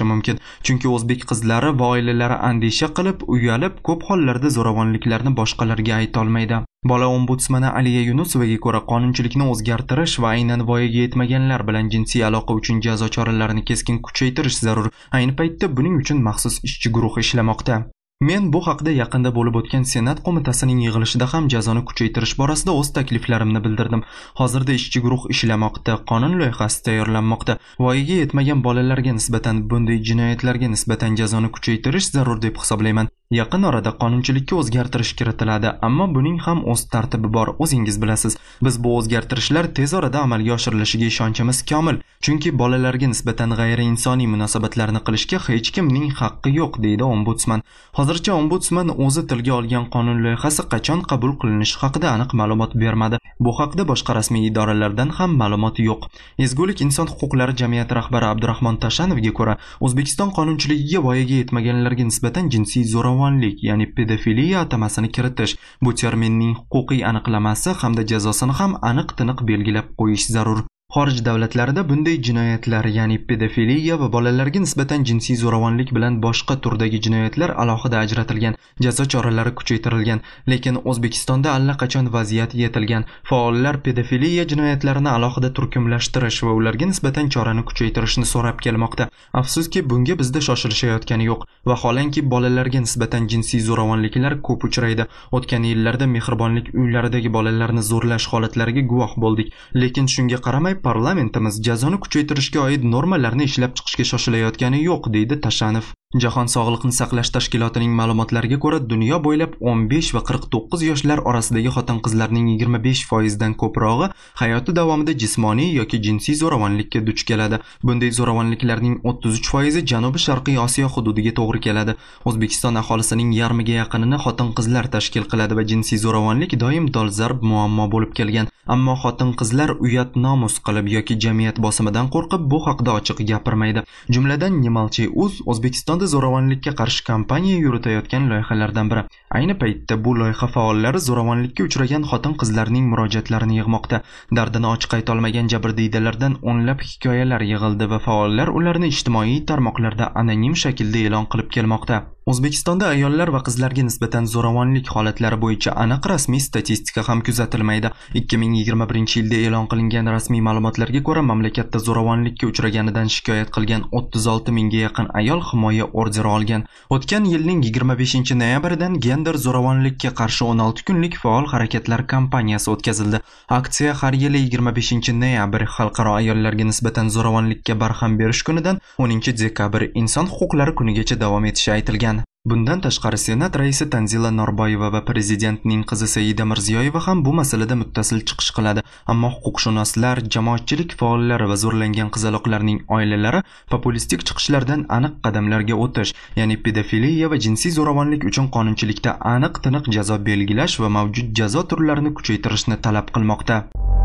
chunki o'zbek qizlari va oilalari andisha qilib, uyalib, ko'p hollarda zo'ravonliklarni boshqalarga ayta olmaydi. Bola ombudsmani Aliya Yunusovaga ko'ra, qonunchilikni o'zgartirish va aynan voyaga yetmaganlar bilan jinsiy aloqa uchun jazo choralarini keskin kuchaytirish zarur. Ayni paytda buning uchun maxsus ishchi guruh ishlamoqda. Men bu haqda yaqinda bo'lib o'tgan Senat qo'mitasining yig'ilishida ham jazoni kuchaytirish borasida o'z takliflarimni bildirdim. Hozirda ishchi guruh ishlamoqda, qonun loyihasi tayyorlanmoqda. Voyaga yetmagan bolalarga nisbatan bunday jinoyatlarga nisbatan jazoni kuchaytirish zarur deb hisoblayman. Yaqin orada qonunchilikka o'zgartirish kiritiladi, ammo buning ham o'z tartibi bor, o'zingiz bilasiz. Biz bu o'zgartirishlar tez orada amalga oshirilishiga ishonchimiz komil, chunki bolalarga nisbatan g'ayriinsoniy munosabatlarni qilishga hech kimning haqqi yo'q, deydi ombudsman. Hozircha ombudsman o'zi tilga olgan qonun loyihasi qachon qabul qilinishi haqida aniq ma'lumot bermadi. Bu haqda boshqa rasmiy idoralardan ham ma'lumot yo'q. Ezgulik inson huquqlari jamiyati rahbari Abdurahmon Tashanovga ko'ra, O'zbekiston qonunchiligiga voyaga yetmaganlarga nisbatan jinsiy zo'ravonlik, ya'ni pedofiliya atamasini kiritish, bu terminning huquqiy aniqlamasi hamda jazosini ham aniq-tiniq belgilab qo'yish zarur. Xorij davlatlarida bunday jinoyatlar, ya'ni pedofiliya va bolalarga nisbatan jinsiy zo'ravonlik bilan boshqa turdagi jinoyatlar alohida ajratilgan, jazo choralari kuchaytirilgan, lekin O'zbekistonda allaqachon vaziyat yetilgan. Faollar pedofiliya jinoyatlarini alohida turkumlashtirish va ularga nisbatan chorani kuchaytirishni so'rab kelmoqda. Afsuski, bunga bizda shoshilishayotgani yo'q. Vaholanki bolalarga nisbatan jinsiy zo'ravonliklar ko'p uchraydi. O'tgan yillarda mehribonlik uylaridagi bolalarni zo'rlash holatlariga guvoh bo'ldik, lekin shunga qaramay parlamentimiz jazoni kuchaytirishga oid normalarni ishlab chiqishga shoshilayotgani yo'q, deydi Tashanov. Jahon Sog'liqni saqlash tashkilotining ma'lumotlariga ko'ra, dunyo bo'ylab o'n besh va qirq to'qqiz yoshlar orasidagi xotin-qizlarning yigirma besh foiz dan ko'prog'i hayoti davomida jismoniy yoki jinsiy zo'ravonlikka duch keladi. Bunday zo'ravonliklarning o'ttiz uch foizi Janubi-Sharqiy Osiyo hududiga to'g'ri keladi. O'zbekiston aholisining yarmiga yaqinini xotin-qizlar tashkil qiladi va jinsiy zo'ravonlik doim dolzarb muammo bo'lib kelgan. Ammo xotin-qizlar uyat nomus qilib yoki jamiyat bosimidan qo'rqib bu haqda ochiq gapirmaydi. Jumladan Nemalchi.uz O'zbekistonda zo'ravonlikka qarshi kampaniya yuritayotgan loyihalardan biri. Ayni paytda bu loyiha faollari zo'ravonlikka uchragan xotin-qizlarning murojaatlarini yig'moqda. Dardini ochiq ayta olmagan jabrdiydalardan o'nlab hikoyalar yig'ildi va faollar ularni ijtimoiy tarmoqlarda anonim shaklda e'lon qilib kelmoqda. O'zbekistonda ayollar va qizlarga nisbatan zo'ravonlik holatlari bo'yicha aniq rasmiy statistika ham kuzatilmaydi. ikki ming yigirma birinchi yilda e'lon qilingan rasmiy ma'lumotlarga ko'ra, mamlakatda zo'ravonlikka uchraganidan shikoyat qilgan o'ttiz olti mingga yaqin ayol himoya orderi olgan. O'tgan yilning yigirma beshinchi noyabridan gender zo'ravonlikka qarshi o'n olti kunlik faol harakatlar kampaniyasi o'tkazildi. Aksiya har yili yigirma beshinchi noyabr Xalqaro ayollarga nisbatan zo'ravonlikka barham berish kunidan o'ninchi dekabr Inson huquqlari kunigacha davom etishi aytilgan. Bundan tashqari Senat raisi Tanzila Norboyeva va prezidentning qizi Saida Mirziyoyeva ham bu masalada muttasil chiqish qiladi. Ammo huquqshunoslar, jamoatchilik faollari va zo'rlangan qizaloqlarning oilalari populistik chiqishlardan aniq qadamlarga o'tish, ya'ni pedofiliya va jinsiy zo'ravonlik uchun qonunchilikda aniq-tiniq jazo belgilash va mavjud jazo turlarini kuchaytirishni talab qilmoqda.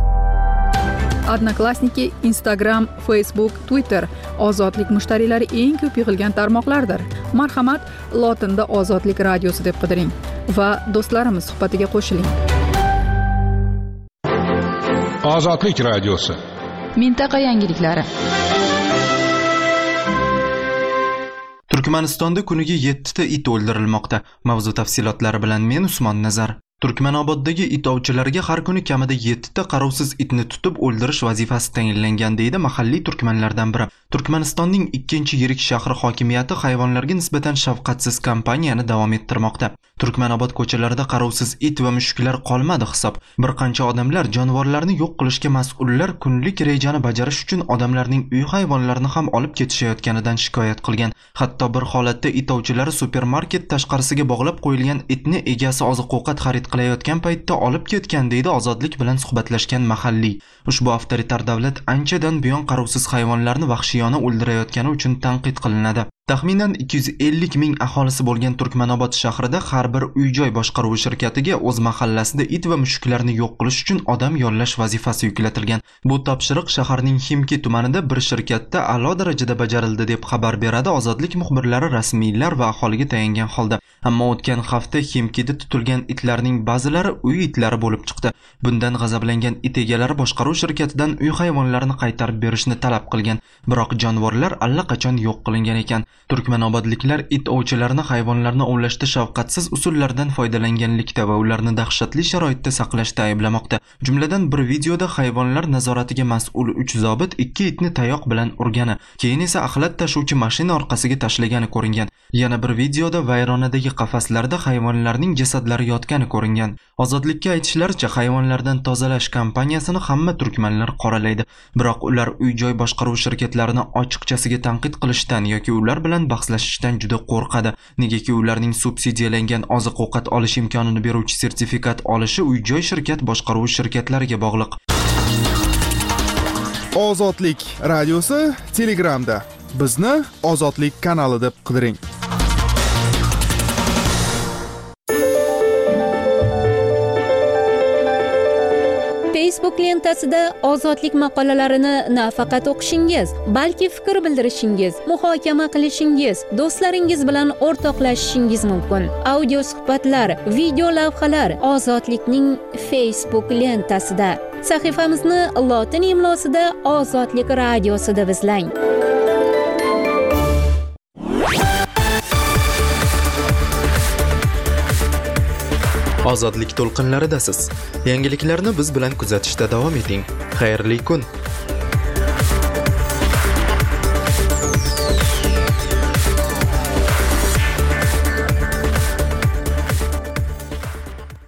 Odnoklassniki, Instagram, Facebook, Twitter ozodlik mushtariylari eng ko'p yig'ilgan tarmoqlardir. Marhamat, lotinda Ozodlik radiosi deb qidiring va do'stlarimiz suhbatiga qo'shiling. Ozodlik radiosi. Mintaqa yangiliklari. Turkmanistonda kuniga yetti ta it o'ldirilmoqda. Mavzu tafsilotlari bilan men Usmon Nazar. Turkmanoboddagi it ovchilariga har kuni kamida yetti ta qarovsiz itni tutib o'ldirish vazifasi tayinlangan, deydi mahalliy turkmanlardan biri. Turkmanistonning ikkinchi yirik shahri hokimiyati hayvonlarga nisbatan shafqatsiz kampaniyani davom ettirmoqda. Turkmanobod ko'chalarida qarovsiz it va mushuklar qolmadi hisob. Bir qancha odamlar jonivorlarni yo'q qilishga mas'ullar kunlik rejani bajarish uchun odamlarning uy hayvonlarini ham olib ketishayotganidan shikoyat qilgan. Hatto bir holatda it ovchilari supermarket tashqarisiga bog'lab qo'yilgan itni egasi oziq-ovqat xarid qilayotgan paytda olib ketgan, deydi Ozodlik bilan suhbatlashgan mahalliy. Ushbu avtoritar davlat anchadan buyon qarovsiz hayvonlarni vahshiyona o'ldirayotgani uchun tanqid qilinadi. Taxminan ikki yuz ellik ming aholisi bo'lgan Turkmanobod shahrida har bir uy-joy boshqaruvi shirkatiga o'z mahallasida it va mushuklarni yo'q qilish uchun odam yollash vazifasi yuklatilgan. Bu topshiriq shaharning Ximki tumanida bir shirkatda a'lo darajada bajarildi deb xabar beradi Ozodlik muxbirlari rasmiylar va aholiga tayangan holda. Ammo o'tgan hafta Ximkida tutilgan itlarning ba'zilari uy itlari bo'lib chiqdi. Bundan g'azablangan it egalari boshqaruv shirkatidan uy hayvonlarini qaytarib berishni talab qilgan. Biroq jonivorlar allaqachon yo'q qilingan ekan. Turkmanobodliklar it ovchilarini hayvonlarni ovlashda shafqatsiz usullardan foydalanganlikda va ularni dahshatli sharoitda saqlashda ayblamoqda. Jumladan bir videoda hayvonlar nazoratiga mas'ul uch zobit ikki itni tayoq bilan urgani, keyin esa axlat tashuvchi mashina orqasiga tashlagani ko'ringan. Yana bir videoda vayronadagi qafaslarda hayvonlarning jasadlari yotgani ko'ringan. Ozodlikka aytishlaricha, hayvonlardan tozalash kampaniyasini hamma turkmanlar qoralaydi, biroq ular uy-joy boshqaruv shirkatlarini ochiqchasiga tanqid qilishdan yoki ular bilan bahslashishdan juda qo'rqadi. Negaki ularning subsidiyalangan oziq-ovqat olish imkonini beruvchi sertifikat olishi uy-joy shirkat boshqaruv shirkatlariga bog'liq. Ozodlik radiosi Telegramda. Bizni Ozodlik kanali deb qidiring. Facebook lentasida ozodlik maqolalarini nafaqat o'qishingiz, balki fikr bildirishingiz, muhokama qilishingiz, do'stlaringiz bilan o'rtoqlashishingiz mumkin. Audio suhbatlar, video lavhalar Ozodlikning Facebook lentasida. Sahifamizni lotin imlosida Ozodlik radiosi deb izlang. Ozodlik to'lqinlaridasiz. Yangiliklarni biz bilan kuzatishda davom eting. Xayrli kun.